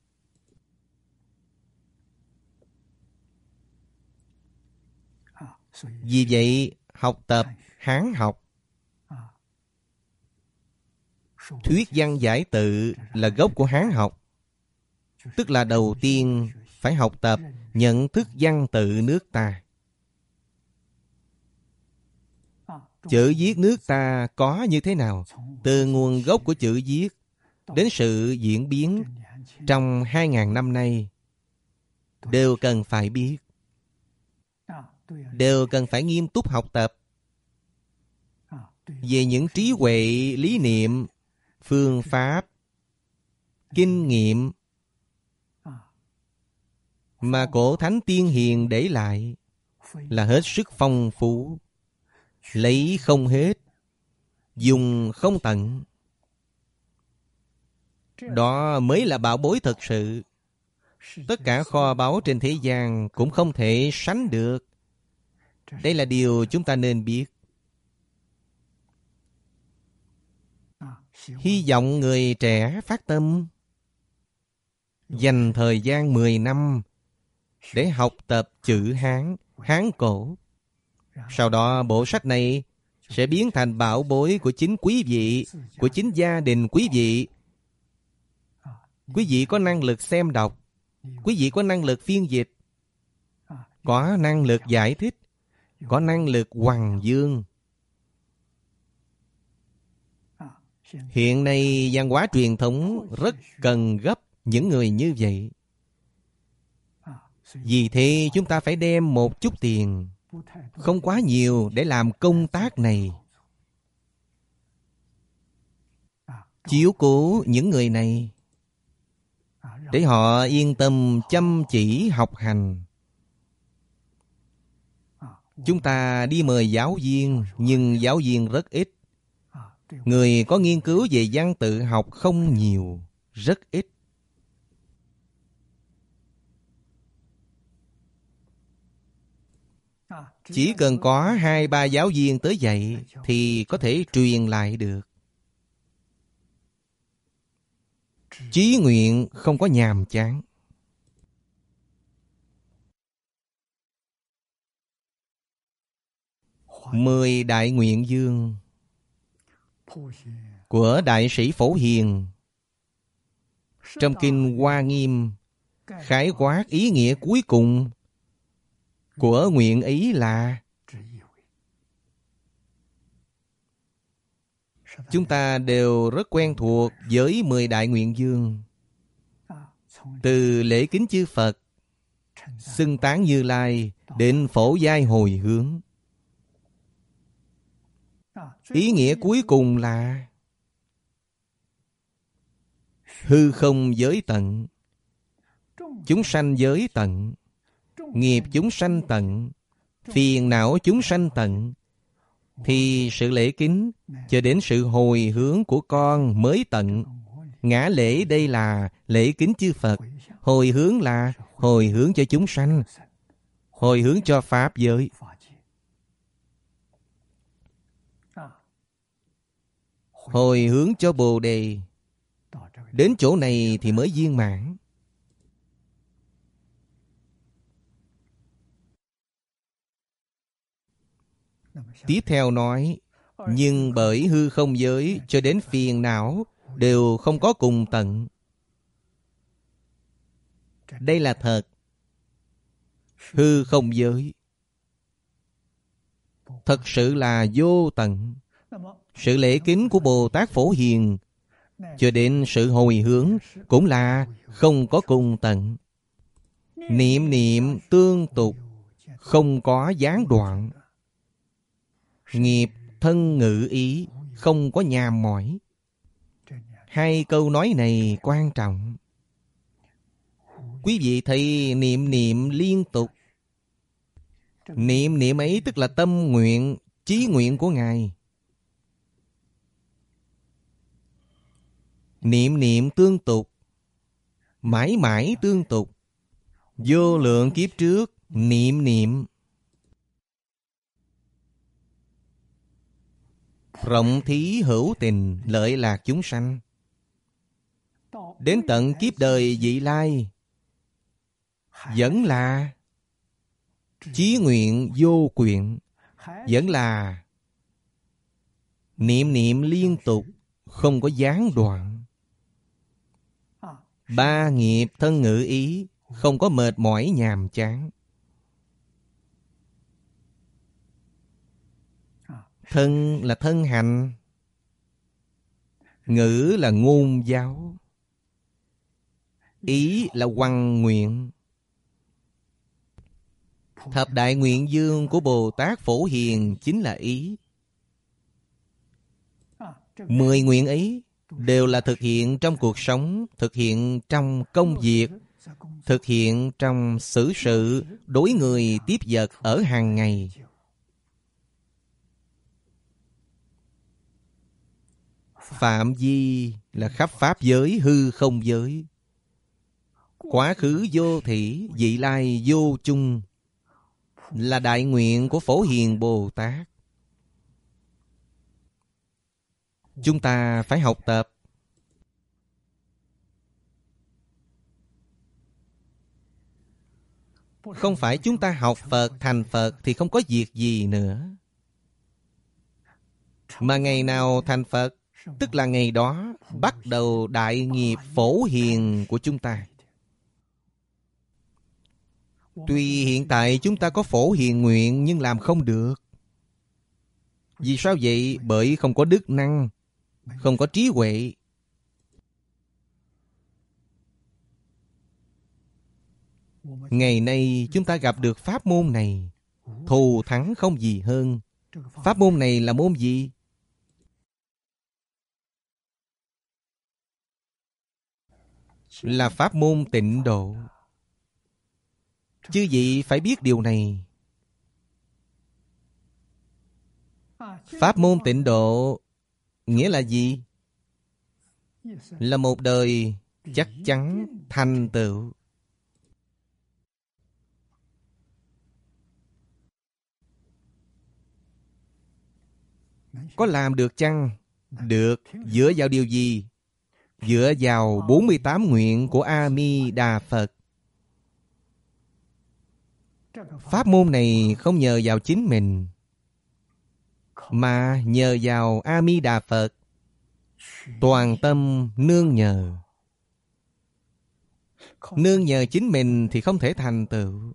Vì vậy, học tập Hán học, thuyết văn giải tự là gốc của Hán học. Tức là đầu tiên phải học tập nhận thức văn tự nước ta. Chữ viết nước ta có như thế nào? Từ nguồn gốc của chữ viết đến sự diễn biến trong hai ngàn năm nay đều cần phải biết, đều cần phải nghiêm túc học tập về những trí huệ, lý niệm, phương pháp, kinh nghiệm mà cổ thánh tiên hiền để lại là hết sức phong phú, lấy không hết, dùng không tận. Đó mới là bảo bối thật sự. Tất cả kho báu trên thế gian cũng không thể sánh được. Đây là điều chúng ta nên biết. Hy vọng người trẻ phát tâm, dành thời gian mười năm để học tập chữ Hán, Hán cổ. Sau đó bộ sách này sẽ biến thành bảo bối của chính quý vị, của chính gia đình quý vị. Quý vị có năng lực xem đọc, quý vị có năng lực phiên dịch, có năng lực giải thích, có năng lực hoằng dương. Hiện nay văn hóa truyền thống rất cần gấp những người như vậy. Vì thế chúng ta phải đem một chút tiền, không quá nhiều, để làm công tác này. Chiếu cố những người này, để họ yên tâm chăm chỉ học hành. Chúng ta đi mời giáo viên, nhưng giáo viên rất ít. Người có nghiên cứu về văn tự học không nhiều, rất ít. Chỉ cần có hai ba giáo viên tới dạy thì có thể truyền lại được. Chí nguyện không có nhàm chán. Mười đại nguyện dương của Đại sĩ Phổ Hiền trong kinh Hoa Nghiêm khái quát ý nghĩa cuối cùng của nguyện ý là chúng ta đều rất quen thuộc với mười đại nguyện dương. Từ lễ kính chư Phật, xưng tán Như Lai đến phổ giai hồi hướng. Ý nghĩa cuối cùng là hư không giới tận, chúng sanh giới tận, nghiệp chúng sanh tận, phiền não chúng sanh tận, thì sự lễ kính cho đến sự hồi hướng của con mới tận. Ngã lễ đây là lễ kính chư Phật, hồi hướng là hồi hướng cho chúng sanh, hồi hướng cho Pháp giới. Hồi hướng cho Bồ Đề. Đến chỗ này thì mới viên mãn. Tiếp theo nói, nhưng bởi hư không giới cho đến phiền não đều không có cùng tận. Đây là thật. Hư không giới thật sự là vô tận. Sự lễ kính của Bồ Tát Phổ Hiền cho đến sự hồi hướng cũng là không có cùng tận. Niệm niệm tương tục, không có gián đoạn. Nghiệp thân ngữ ý, không có nhàm mỏi. Hai câu nói này quan trọng. Quý vị thấy niệm niệm liên tục. Niệm niệm ấy tức là tâm nguyện, chí nguyện của Ngài. Niệm niệm tương tục, mãi mãi tương tục. Vô lượng kiếp trước, niệm niệm. Rộng thí hữu tình, lợi lạc chúng sanh. Đến tận kiếp đời vị lai, vẫn là chí nguyện vô quyện, vẫn là niệm niệm liên tục, không có gián đoạn. Ba nghiệp thân ngữ ý, không có mệt mỏi nhàm chán. Thân là thân hành, ngữ là ngôn giáo, ý là hoằng nguyện. Thập đại nguyện dương của Bồ Tát Phổ Hiền chính là ý. Mười nguyện ấy đều là thực hiện trong cuộc sống, thực hiện trong công việc, thực hiện trong xử sự, đối người tiếp vật ở hàng ngày. Phạm vi là khắp Pháp giới, hư không giới. Quá khứ vô thỉ, vị lai vô chung, là đại nguyện của Phổ Hiền Bồ Tát. Chúng ta phải học tập. Không phải chúng ta học Phật, thành Phật thì không có việc gì nữa. Mà ngày nào thành Phật, tức là ngày đó bắt đầu đại nghiệp Phổ Hiền của chúng ta. Tuy hiện tại chúng ta có Phổ Hiền nguyện nhưng làm không được. Vì sao vậy? Bởi không có đức năng, không có trí huệ. Ngày nay chúng ta gặp được pháp môn này, thù thắng không gì hơn. Pháp môn này là môn gì? Là pháp môn tịnh độ. Chư vị phải biết điều này. Pháp môn tịnh độ Nghĩa là gì? Là một đời chắc chắn thành tựu. Có làm được chăng? Được. Dựa vào điều gì? Dựa vào bốn mươi tám nguyện của A Di Đà Phật. Pháp môn này không nhờ vào chính mình, mà nhờ vào A Di Đà Phật. Toàn tâm nương nhờ. Nương nhờ chính mình thì không thể thành tựu.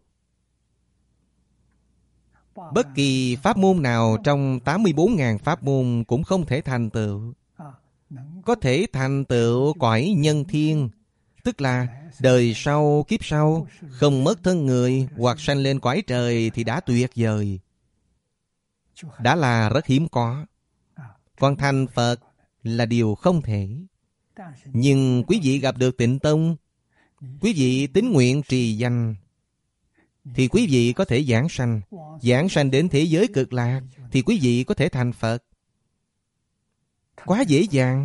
Bất kỳ pháp môn nào trong tám mươi bốn nghìn pháp môn cũng không thể thành tựu. Có thể thành tựu cõi nhân thiên, tức là đời sau, kiếp sau, không mất thân người hoặc sanh lên cõi trời thì đã tuyệt vời. Đã là rất hiếm có. Còn thành Phật là điều không thể. Nhưng quý vị gặp được Tịnh Tông, quý vị tín nguyện trì danh, thì quý vị có thể giảng sanh. Giảng sanh đến thế giới cực lạc thì quý vị có thể thành Phật. Quá dễ dàng,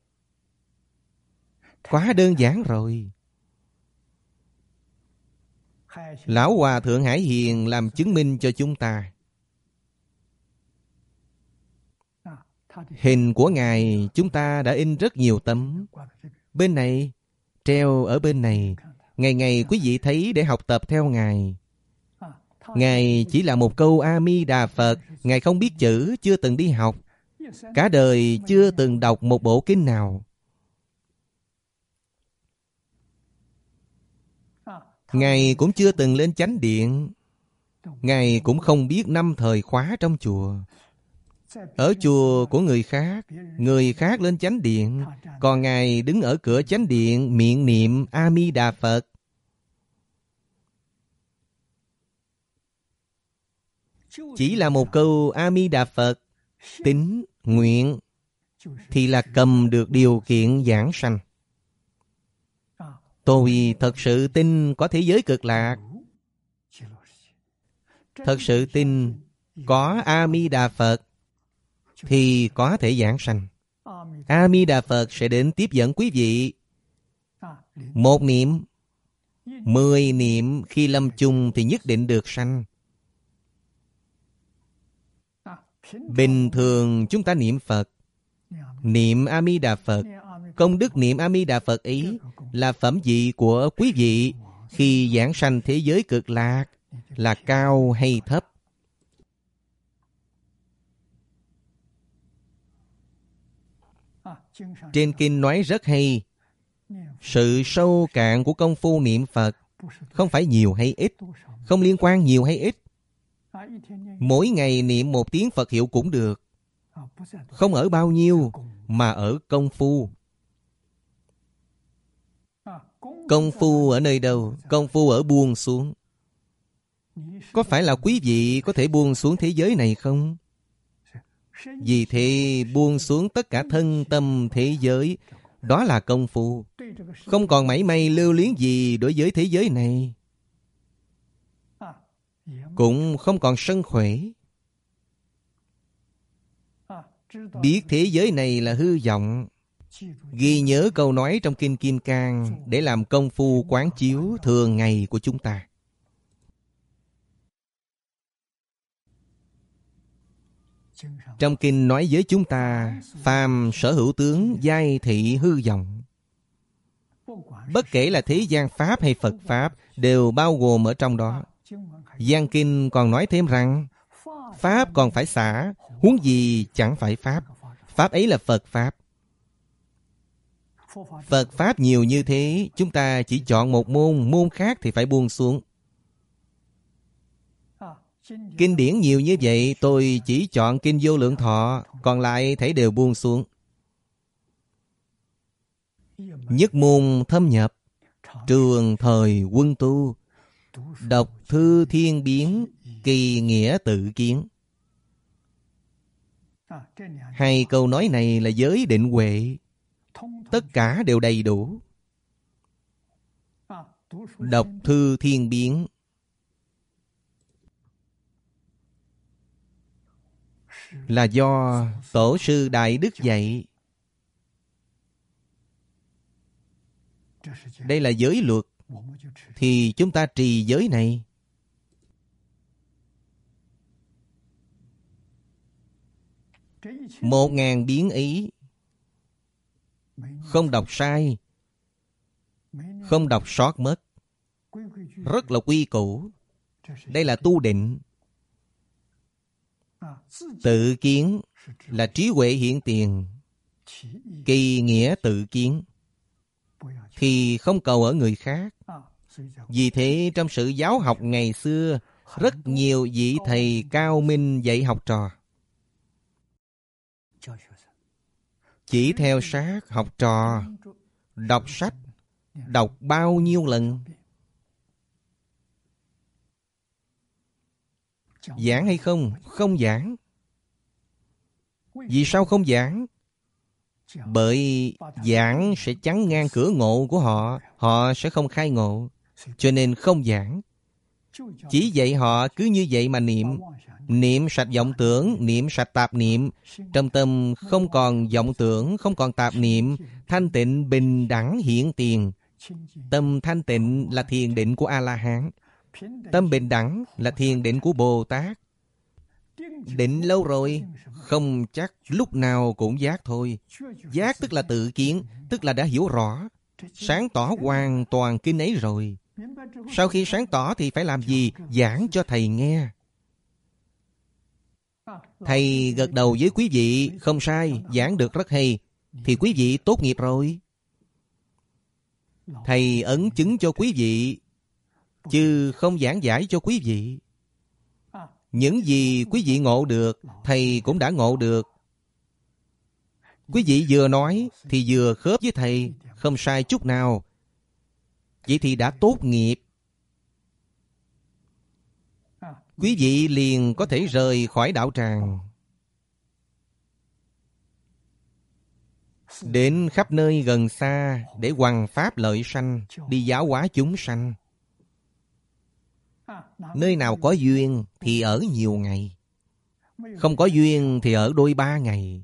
quá đơn giản rồi. Lão Hòa Thượng Hải Hiền làm chứng minh cho chúng ta. Hình của Ngài chúng ta đã in rất nhiều tấm. Bên này, treo ở bên này. Ngày ngày quý vị thấy để học tập theo Ngài. Ngài chỉ là một câu A Di Đà Phật. Ngài không biết chữ, chưa từng đi học. Cả đời chưa từng đọc một bộ kinh nào. Ngài cũng chưa từng lên chánh điện. Ngài cũng không biết năm thời khóa trong chùa. Ở chùa của người khác, người khác lên chánh điện, còn Ngài đứng ở cửa chánh điện miệng niệm A Di Đà Phật. Chỉ là một câu A Di Đà Phật, tín, nguyện, thì là cầm được điều kiện giảng sanh. Tôi thật sự tin có thế giới cực lạc. Thật sự tin có A Di Đà Phật thì có thể giảng sanh. A Di Đà Phật sẽ đến tiếp dẫn quý vị. Một niệm, mười niệm khi lâm chung thì nhất định được sanh. Bình thường chúng ta niệm Phật, niệm A Di Đà Phật. Công đức niệm A Di Đà Phật ấy là phẩm vị của quý vị khi giảng sanh thế giới cực lạc, là cao hay thấp. Trên kinh nói rất hay. Sự sâu cạn của công phu niệm Phật không phải nhiều hay ít, không liên quan nhiều hay ít. Mỗi ngày niệm một tiếng Phật hiệu cũng được. Không ở bao nhiêu, mà ở công phu. Công phu ở nơi đâu? Công phu ở buông xuống. Có phải là quý vị có thể buông xuống thế giới này không? Vì thế buông xuống tất cả thân tâm thế giới, đó là công phu. Không còn mảy may lưu luyến gì đối với thế giới này. Cũng không còn sân khỏe. Biết thế giới này là hư vọng. Ghi nhớ câu nói trong Kinh Kim Cang để làm công phu quán chiếu thường ngày của chúng ta. Trong kinh nói với chúng ta, phàm sở hữu tướng giai thị hư vọng. Bất kể là thế gian Pháp hay Phật Pháp đều bao gồm ở trong đó. Giang kinh còn nói thêm rằng Pháp còn phải xả, huống gì chẳng phải Pháp. Pháp ấy là Phật Pháp. Phật Pháp nhiều như thế, chúng ta chỉ chọn một môn, môn khác thì phải buông xuống. Kinh điển nhiều như vậy, tôi chỉ chọn Kinh Vô Lượng Thọ, còn lại thấy đều buông xuống. Nhất môn thâm nhập, trường thời quân tu, đọc thư thiên biến, kỳ nghĩa tự kiến. Hai câu nói này là giới định huệ, tất cả đều đầy đủ. Đọc thư thiên biến, là do Tổ sư Đại Đức dạy. Đây là giới luật, thì chúng ta trì giới này. Một ngàn biến ý, không đọc sai, không đọc sót mất, rất là quy củ. Đây là tu định. Tự kiến là trí huệ hiện tiền, kỳ nghĩa tự kiến, thì không cầu ở người khác. Vì thế trong sự giáo học ngày xưa, rất nhiều vị thầy cao minh dạy học trò. Chỉ theo sát học trò đọc sách, đọc bao nhiêu lần. Giảng hay không? Không giảng. Vì sao không giảng? Bởi giảng sẽ chắn ngang cửa ngộ của họ, họ sẽ không khai ngộ, cho nên không giảng. Chỉ dạy họ cứ như vậy mà niệm. Niệm sạch vọng tưởng, niệm sạch tạp niệm. Trong tâm không còn vọng tưởng, không còn tạp niệm, thanh tịnh bình đẳng hiện tiền. Tâm thanh tịnh là thiền định của A-la-hán. Tâm bình đẳng là thiền định của Bồ Tát. Định lâu rồi, không chắc lúc nào cũng giác thôi. Giác tức là tự kiến, tức là đã hiểu rõ, sáng tỏ hoàn toàn kinh ấy rồi. Sau khi sáng tỏ thì phải làm gì? Giảng cho thầy nghe. Thầy gật đầu với quý vị, không sai, giảng được rất hay, thì quý vị tốt nghiệp rồi. Thầy ấn chứng cho quý vị, chứ không giảng giải cho quý vị. Những gì quý vị ngộ được, thầy cũng đã ngộ được. Quý vị vừa nói thì vừa khớp với thầy, không sai chút nào. Vậy thì đã tốt nghiệp. Quý vị liền có thể rời khỏi đạo tràng, đến khắp nơi gần xa để hoằng pháp lợi sanh, đi giáo hóa chúng sanh. Nơi nào có duyên thì ở nhiều ngày, không có duyên thì ở đôi ba ngày.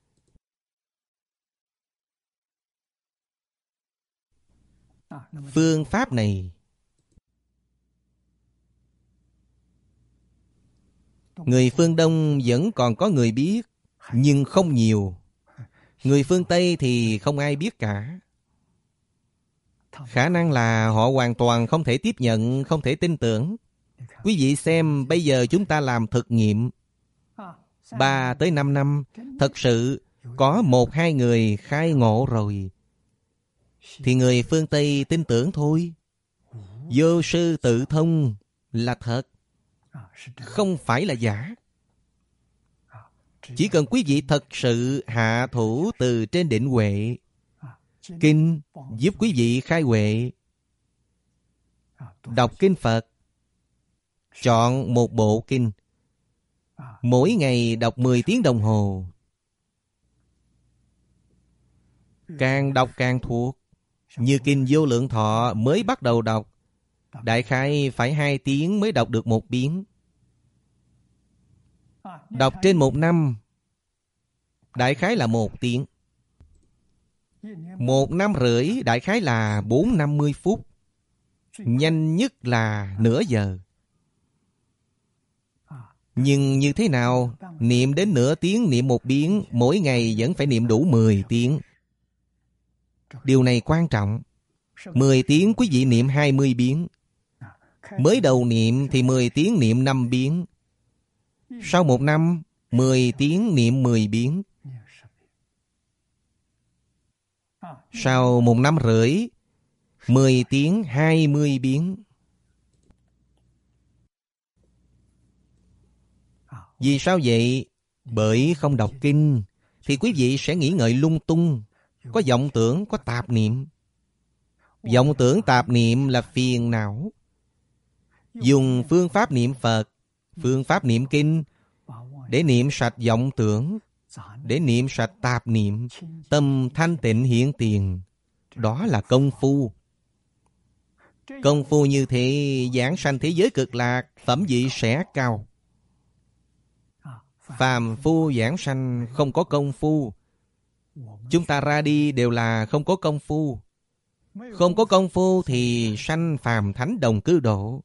Phương pháp này người phương Đông vẫn còn có người biết, nhưng không nhiều. Người phương Tây thì không ai biết cả. Khả năng là họ hoàn toàn không thể tiếp nhận, không thể tin tưởng. Quý vị xem, bây giờ chúng ta làm thực nghiệm ba tới năm năm, thật sự có một hai người khai ngộ rồi, thì người phương Tây tin tưởng thôi. Vô sư tự thông là thật, không phải là giả. Chỉ cần quý vị thật sự hạ thủ từ trên định huệ, kinh giúp quý vị khai huệ. Đọc kinh Phật, chọn một bộ kinh, mỗi ngày đọc mười tiếng đồng hồ. Càng đọc càng thuộc. Như kinh Vô Lượng Thọ mới bắt đầu đọc, đại khái phải hai tiếng mới đọc được một biến. Đọc trên một năm, đại khái là một tiếng. Một năm rưỡi, đại khái là bốn năm mươi phút. Nhanh nhất là nửa giờ. Nhưng như thế nào? Niệm đến nửa tiếng niệm một biến, mỗi ngày vẫn phải niệm đủ mười tiếng. Điều này quan trọng. mười tiếng quý vị niệm hai mươi biến. Mới đầu niệm thì mười tiếng niệm năm biến. Sau một năm, mười tiếng niệm mười biến. Sau một năm rưỡi, mười tiếng hai mươi biến. Vì sao vậy? Bởi không đọc kinh thì quý vị sẽ nghĩ ngợi lung tung, có vọng tưởng, có tạp niệm. Vọng tưởng tạp niệm là phiền não. Dùng phương pháp niệm Phật, phương pháp niệm kinh để niệm sạch vọng tưởng, để niệm sạch tạp niệm, tâm thanh tịnh hiện tiền. Đó là công phu. Công phu như thế, giảng sanh thế giới cực lạc, phẩm vị sẽ cao. Phàm phu giảng sanh không có công phu. Chúng ta ra đi đều là không có công phu. Không có công phu thì sanh phàm thánh đồng cư độ.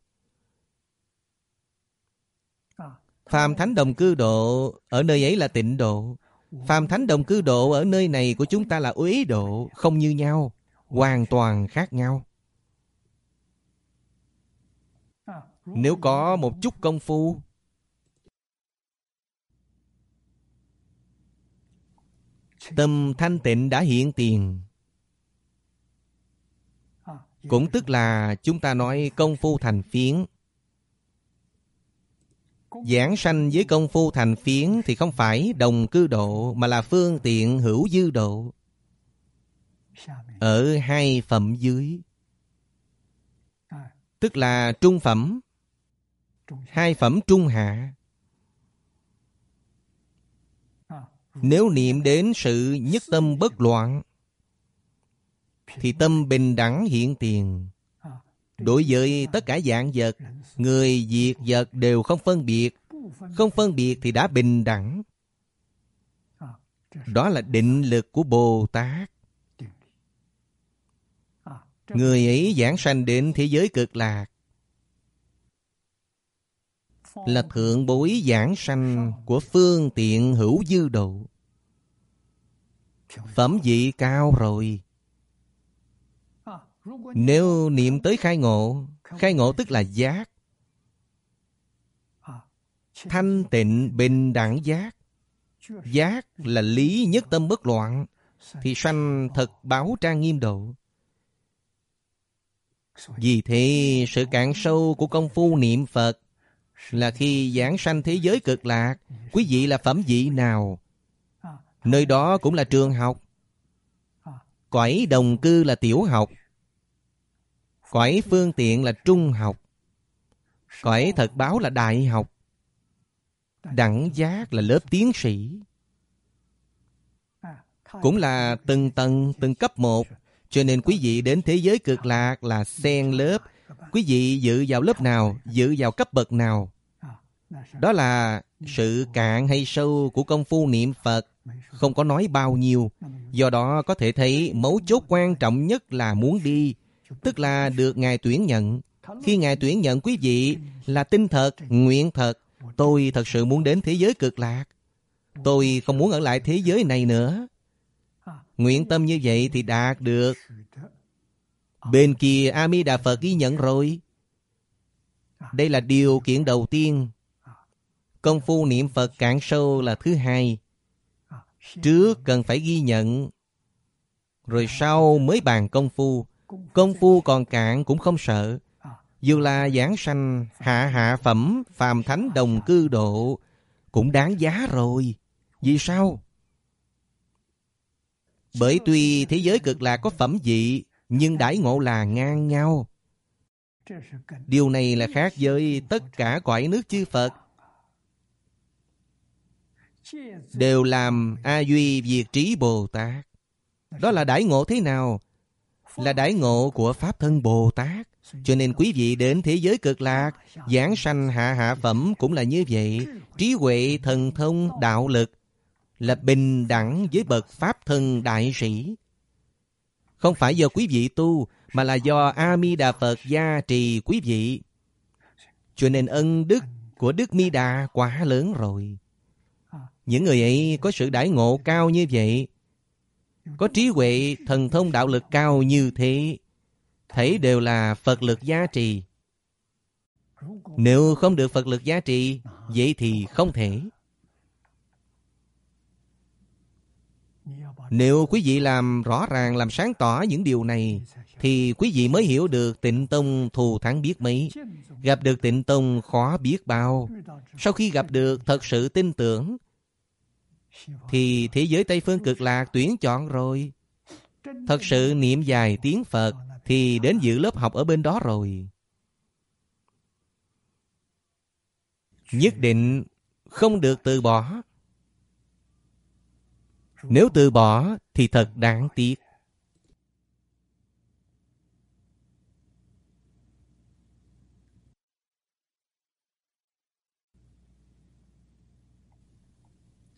Phàm thánh đồng cư độ ở nơi ấy là tịnh độ. Phàm thánh đồng cư độ ở nơi này của chúng ta là uế độ. Không như nhau, hoàn toàn khác nhau. Nếu có một chút công phu, tâm thanh tịnh đã hiện tiền. Cũng tức là chúng ta nói công phu thành phiến. Giảng sanh với công phu thành phiến thì không phải đồng cư độ, mà là phương tiện hữu dư độ. Ở hai phẩm dưới, tức là trung phẩm, hai phẩm trung hạ. Nếu niệm đến sự nhất tâm bất loạn thì tâm bình đẳng hiện tiền. Đối với tất cả dạng vật, người, việc, vật đều không phân biệt. Không phân biệt thì đã bình đẳng. Đó là định lực của Bồ Tát. Người ấy giảng sanh đến thế giới cực lạc, là thượng bối giảng sanh của phương tiện hữu dư độ. Phẩm vị cao rồi. Nếu niệm tới khai ngộ, khai ngộ tức là giác, thanh tịnh bình đẳng giác. Giác là lý nhất tâm bất loạn, thì sanh thật báo trang nghiêm độ. Vì thế sự cạn sâu của công phu niệm Phật là khi giảng sanh thế giới cực lạc. Quý vị là phẩm vị nào, nơi đó cũng là trường học. Cõi đồng cư là tiểu học, cõi phương tiện là trung học, cõi thật báo là đại học, đẳng giác là lớp tiến sĩ. Cũng là từng tầng, từng cấp một. Cho nên quý vị đến thế giới cực lạc là xen lớp. Quý vị dự vào lớp nào, dự vào cấp bậc nào, đó là sự cạn hay sâu của công phu niệm Phật, không có nói bao nhiêu. Do đó có thể thấy mấu chốt quan trọng nhất là muốn đi, tức là được Ngài tuyển nhận. Khi Ngài tuyển nhận quý vị là tin thật, nguyện thật. Tôi thật sự muốn đến thế giới cực lạc, tôi không muốn ở lại thế giới này nữa. Nguyện tâm như vậy thì đạt được. Bên kia A Di Đà Phật ghi nhận rồi. Đây là điều kiện đầu tiên. Công phu niệm Phật cạn sâu là thứ hai. Trước cần phải ghi nhận, rồi sau mới bàn công phu. Công phu còn cạn cũng không sợ. Dù là giảng sanh hạ hạ phẩm phàm thánh đồng cư độ cũng đáng giá rồi. Vì sao? Bởi tuy thế giới cực lạc có phẩm vị, nhưng đãi ngộ là ngang nhau. Điều này là khác với tất cả cõi nước chư Phật. Đều làm A Duy Việt Trí Bồ Tát. Đó là đãi ngộ thế nào? Là đãi ngộ của Pháp Thân Bồ Tát. Cho nên quý vị đến thế giới cực lạc, giảng sanh hạ hạ phẩm cũng là như vậy. Trí huệ, thần thông, đạo lực là bình đẳng với bậc Pháp Thân Đại Sĩ. Không phải do quý vị tu, mà là do A Di Đà Phật gia trì quý vị. Cho nên ân đức của Đức Mi Đà quá lớn rồi. Những người ấy có sự đãi ngộ cao như vậy, có trí huệ, thần thông, đạo lực cao như thế, thấy đều là Phật lực gia trì. Nếu không được Phật lực gia trì, vậy thì không thể. Nếu quý vị làm rõ ràng, làm sáng tỏ những điều này, thì quý vị mới hiểu được Tịnh Tông thù thắng biết mấy. Gặp được Tịnh Tông khó biết bao. Sau khi gặp được, thật sự tin tưởng, thì thế giới Tây Phương Cực Lạc tuyển chọn rồi. Thật sự niệm dài tiếng Phật thì đến dự lớp học ở bên đó rồi. Nhất định không được từ bỏ. Nếu từ bỏ thì thật đáng tiếc.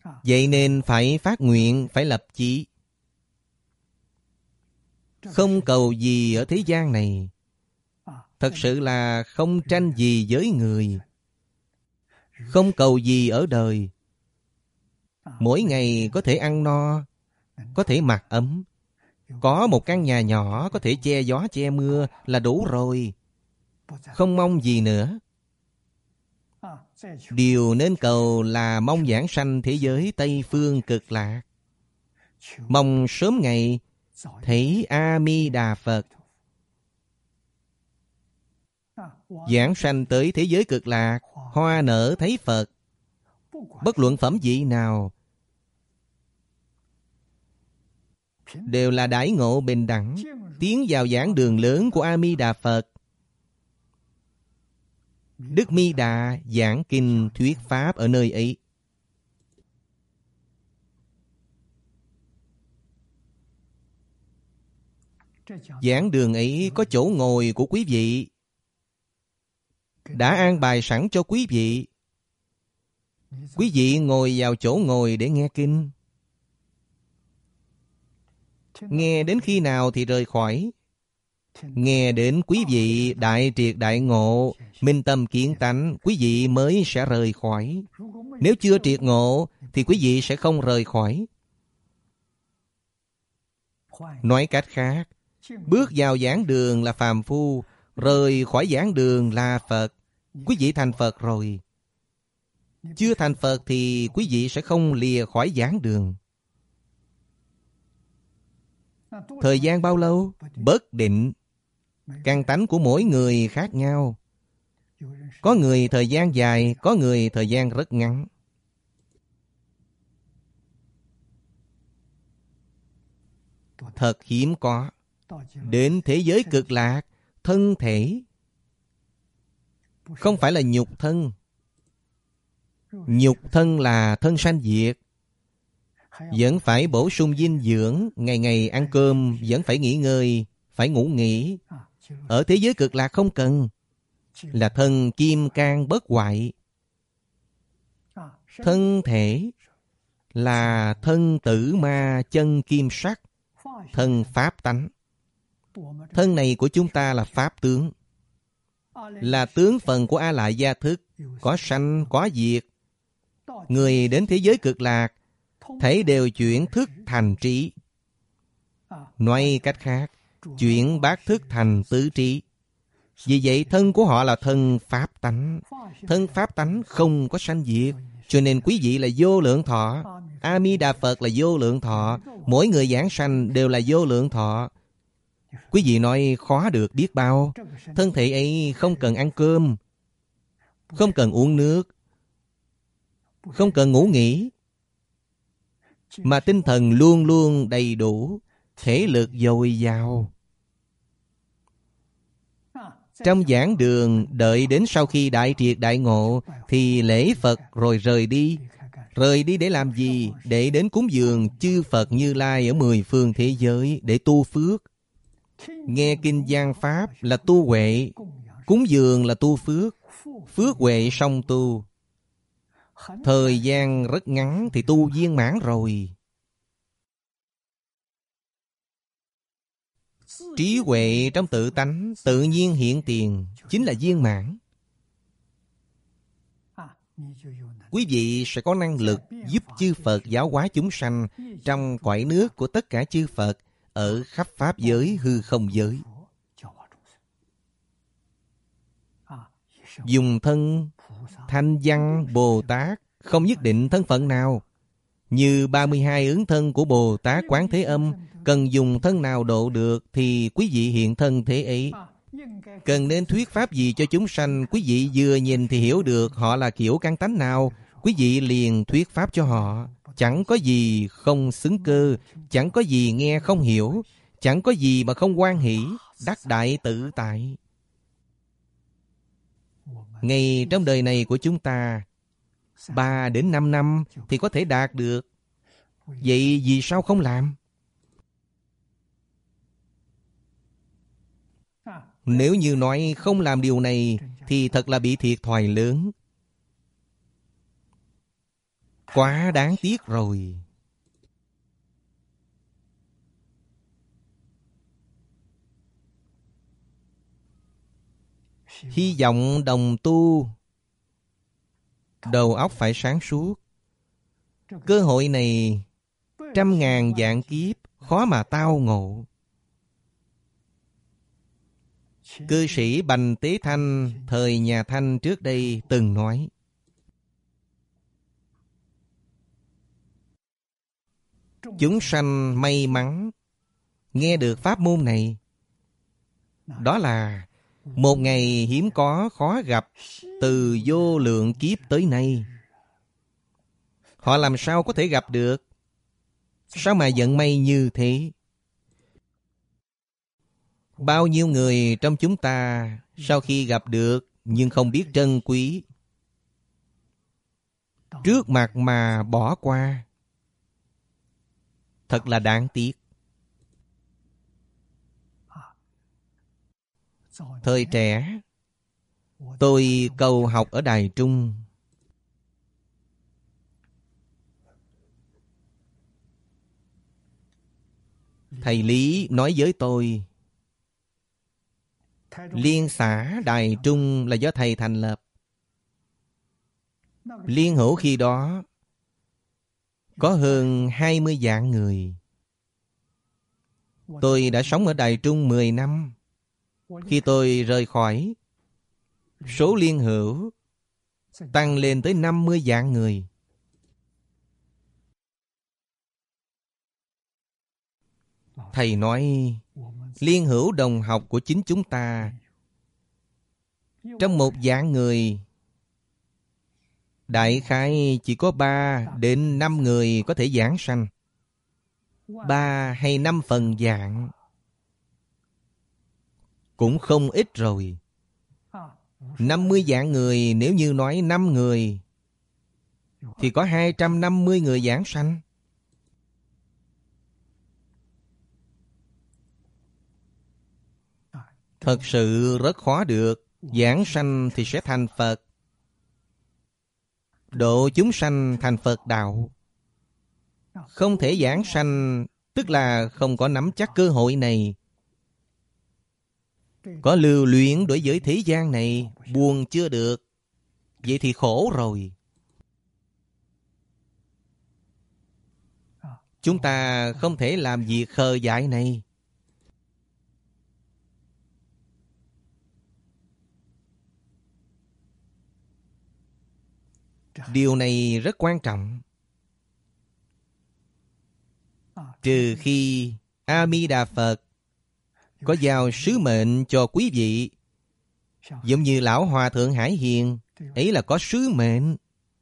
Vậy nên phải phát nguyện, phải lập chí. Không cầu gì ở thế gian này. Thật sự là không tranh gì với người. Không cầu gì ở đời. Mỗi ngày có thể ăn no, có thể mặc ấm, có một căn nhà nhỏ có thể che gió che mưa là đủ rồi. Không mong gì nữa. Điều nên cầu là mong giảng sanh thế giới Tây Phương Cực Lạc. Mong sớm ngày thấy A Di Đà Phật. Giảng sanh tới thế giới Cực Lạc, hoa nở thấy Phật. Bất luận phẩm vị nào đều là đãi ngộ bình đẳng. Tiến vào giảng đường lớn của A Di Đà Phật. Đức Mi Đà giảng kinh thuyết pháp ở nơi ấy. Giảng đường ấy có chỗ ngồi của quý vị, đã an bài sẵn cho quý vị. Quý vị ngồi vào chỗ ngồi để nghe kinh. Nghe đến khi nào thì rời khỏi. Nghe đến quý vị đại triệt đại ngộ, minh tâm kiến tánh, quý vị mới sẽ rời khỏi. Nếu chưa triệt ngộ thì quý vị sẽ không rời khỏi. Nói cách khác, bước vào giảng đường là phàm phu, rời khỏi giảng đường là Phật. Quý vị thành Phật rồi. Chưa thành Phật thì quý vị sẽ không lìa khỏi giảng đường. Thời gian bao lâu? Bất định. Căn tánh của mỗi người khác nhau. Có người thời gian dài, có người thời gian rất ngắn. Thật hiếm có. Đến thế giới Cực Lạc, thân thể không phải là nhục thân. Nhục thân là thân sanh diệt. Vẫn phải bổ sung dinh dưỡng, ngày ngày ăn cơm, vẫn phải nghỉ ngơi, phải ngủ nghỉ. Ở thế giới Cực Lạc không cần. Là thân kim cang bất hoại. Thân thể là thân tử ma chân kim sắc, thân pháp tánh. Thân này của chúng ta là pháp tướng, là tướng phần của A Lại Gia Thức, có sanh, có diệt. Người đến thế giới Cực Lạc thấy đều chuyển thức thành trí. Nói cách khác, chuyển bát thức thành tứ trí. Vì vậy thân của họ là thân pháp tánh. Thân pháp tánh không có sanh diệt. Cho nên quý vị là vô lượng thọ. A Di Đà Phật là vô lượng thọ. Mỗi người giảng sanh đều là vô lượng thọ. Quý vị nói khó được biết bao. Thân thể ấy không cần ăn cơm, không cần uống nước, không cần ngủ nghỉ, mà tinh thần luôn luôn đầy đủ, thể lực dồi dào. Trong giảng đường, đợi đến sau khi đại triệt đại ngộ thì lễ Phật rồi rời đi. Rời đi để làm gì? Để đến cúng dường chư Phật Như Lai ở mười phương thế giới để tu phước. Nghe kinh giảng pháp là tu huệ, cúng dường là tu phước. Phước huệ song tu. Thời gian rất ngắn thì tu viên mãn rồi. Trí huệ trong tự tánh tự nhiên hiện tiền, chính là viên mãn. Quý vị sẽ có năng lực giúp chư Phật giáo hóa chúng sanh trong cõi nước của tất cả chư Phật ở khắp pháp giới hư không giới. Dùng thân Thanh Văn Bồ Tát, không nhất định thân phận nào. Như ba mươi hai ứng thân của Bồ Tát Quán Thế Âm, cần dùng thân nào độ được thì quý vị hiện thân thế ấy. Cần nên thuyết pháp gì cho chúng sanh, quý vị vừa nhìn thì hiểu được họ là kiểu căn tánh nào, quý vị liền thuyết pháp cho họ. Chẳng có gì không xứng cơ, chẳng có gì nghe không hiểu, chẳng có gì mà không hoan hỷ, đắc đại tự tại. Ngay trong đời này của chúng ta, ba đến năm năm thì có thể đạt được. Vậy vì sao không làm? Nếu như nói không làm điều này thì thật là bị thiệt thòi lớn. Quá đáng tiếc rồi. Hy vọng đồng tu đầu óc phải sáng suốt. Cơ hội này trăm ngàn vạn kiếp khó mà tao ngộ. Cư sĩ Bành Tế Thanh thời nhà Thanh trước đây từng nói: chúng sanh may mắn nghe được pháp môn này, đó là một ngày hiếm có khó gặp từ vô lượng kiếp tới nay. Họ làm sao có thể gặp được? Sao mà vận may như thế? Bao nhiêu người trong chúng ta sau khi gặp được nhưng không biết trân quý, trước mặt mà bỏ qua. Thật là đáng tiếc. Thời trẻ, tôi cầu học ở Đài Trung. Thầy Lý nói với tôi, Liên xã Đài Trung là do thầy thành lập. Liên hữu khi đó có hơn hai mươi vạn người. Tôi đã sống ở Đài Trung mười năm. Khi tôi rời khỏi, số liên hữu tăng lên tới năm mươi vạn người. Thầy nói, liên hữu đồng học của chính chúng ta, trong một vạn người, đại khái chỉ có ba đến năm người có thể giảng sanh. Ba hay năm phần vạn cũng không ít rồi. Năm mươi vạn người, nếu như nói năm người thì có hai trăm năm mươi người giảng sanh. Thật sự rất khó được. Giảng sanh thì sẽ thành Phật, độ chúng sanh thành Phật đạo. Không thể giảng sanh, tức là không có nắm chắc cơ hội này. Có lưu luyến đối với thế gian này, buồn chưa được, vậy thì khổ rồi. Chúng ta không thể làm việc khờ dại này. Điều này rất quan trọng. Trừ khi A Di Đà Phật có giao sứ mệnh cho quý vị, giống như Lão Hòa Thượng Hải Hiền, ấy là có sứ mệnh.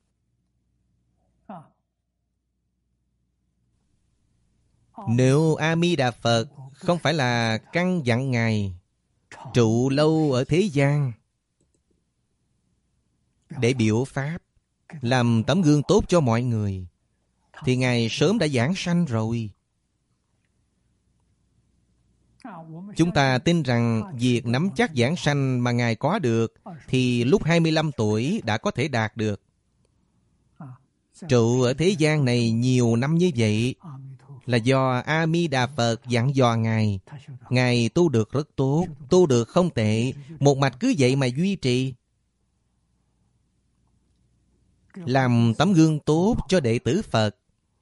Nếu A Di Đà Phật không phải là căn dặn Ngài trụ lâu ở thế gian để biểu pháp, làm tấm gương tốt cho mọi người, thì Ngài sớm đã giảng sanh rồi. Chúng ta tin rằng việc nắm chắc giảng sanh mà Ngài có được thì lúc hai mươi lăm tuổi đã có thể đạt được. Trụ ở thế gian này nhiều năm như vậy là do A Di Đà Phật dặn dò Ngài. Ngài tu được rất tốt, tu được không tệ, một mạch cứ vậy mà duy trì. Làm tấm gương tốt cho đệ tử Phật,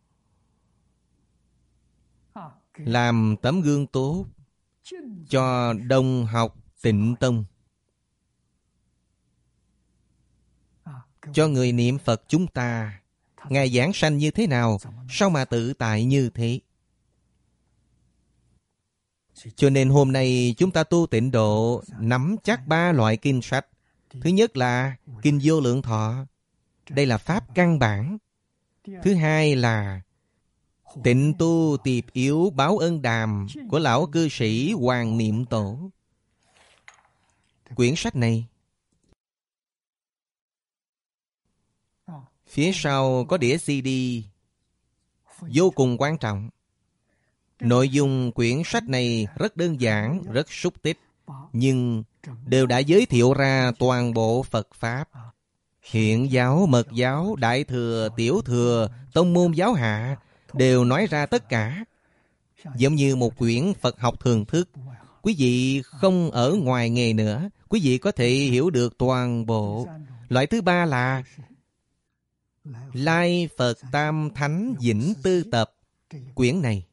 làm tấm gương tốt cho đồng học Tịnh Tông, cho người niệm Phật chúng ta. Ngài giảng sanh như thế nào, sao mà tự tại như thế? Cho nên hôm nay chúng ta tu Tịnh Độ nắm chắc ba loại kinh sách. Thứ nhất là Kinh Vô Lượng Thọ, đây là pháp căn bản. Thứ hai là Tịnh Tu Tiệp Yếu Báo Ân Đàm của lão cư sĩ Hoàng Niệm Tổ. Quyển sách này phía sau có đĩa xê đê, vô cùng quan trọng. Nội dung quyển sách này rất đơn giản, rất xúc tích, nhưng đều đã giới thiệu ra toàn bộ Phật Pháp. Hiện giáo, mật giáo, đại thừa, tiểu thừa, tông môn giáo hạ đều nói ra tất cả. Giống như một quyển Phật học thường thức. Quý vị không ở ngoài nghề nữa, quý vị có thể hiểu được toàn bộ. Loại thứ ba là Lai Phật Tam Thánh Vĩnh Tư Tập. Quyển này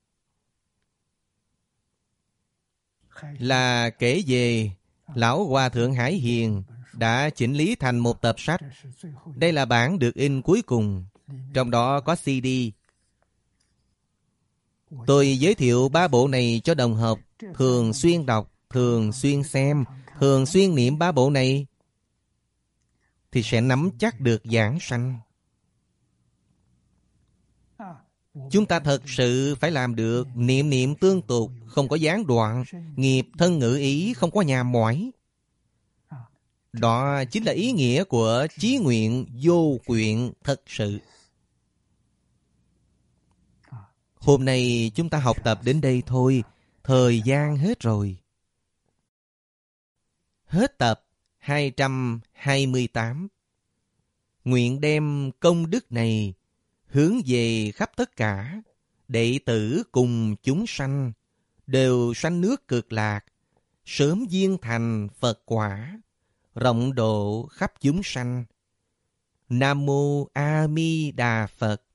là kể về Lão Hòa Thượng Hải Hiền đã chỉnh lý thành một tập sách. Đây là bản được in cuối cùng, trong đó có xê đê. Tôi giới thiệu ba bộ này cho đồng học, thường xuyên đọc, thường xuyên xem, thường xuyên niệm ba bộ này, thì sẽ nắm chắc được giảng sanh. Chúng ta thật sự phải làm được niệm niệm tương tục, không có gián đoạn, nghiệp thân ngữ ý không có nhàm mỏi. Đó chính là ý nghĩa của chí nguyện vô quyện thật sự. Hôm nay chúng ta học tập đến đây thôi, thời gian hết rồi. Hết tập hai trăm hai mươi tám. Nguyện đem công đức này hướng về khắp tất cả đệ tử cùng chúng sanh, đều sanh nước cực lạc, sớm viên thành Phật quả, rộng độ khắp chúng sanh. Nam mô A Di Đà Phật.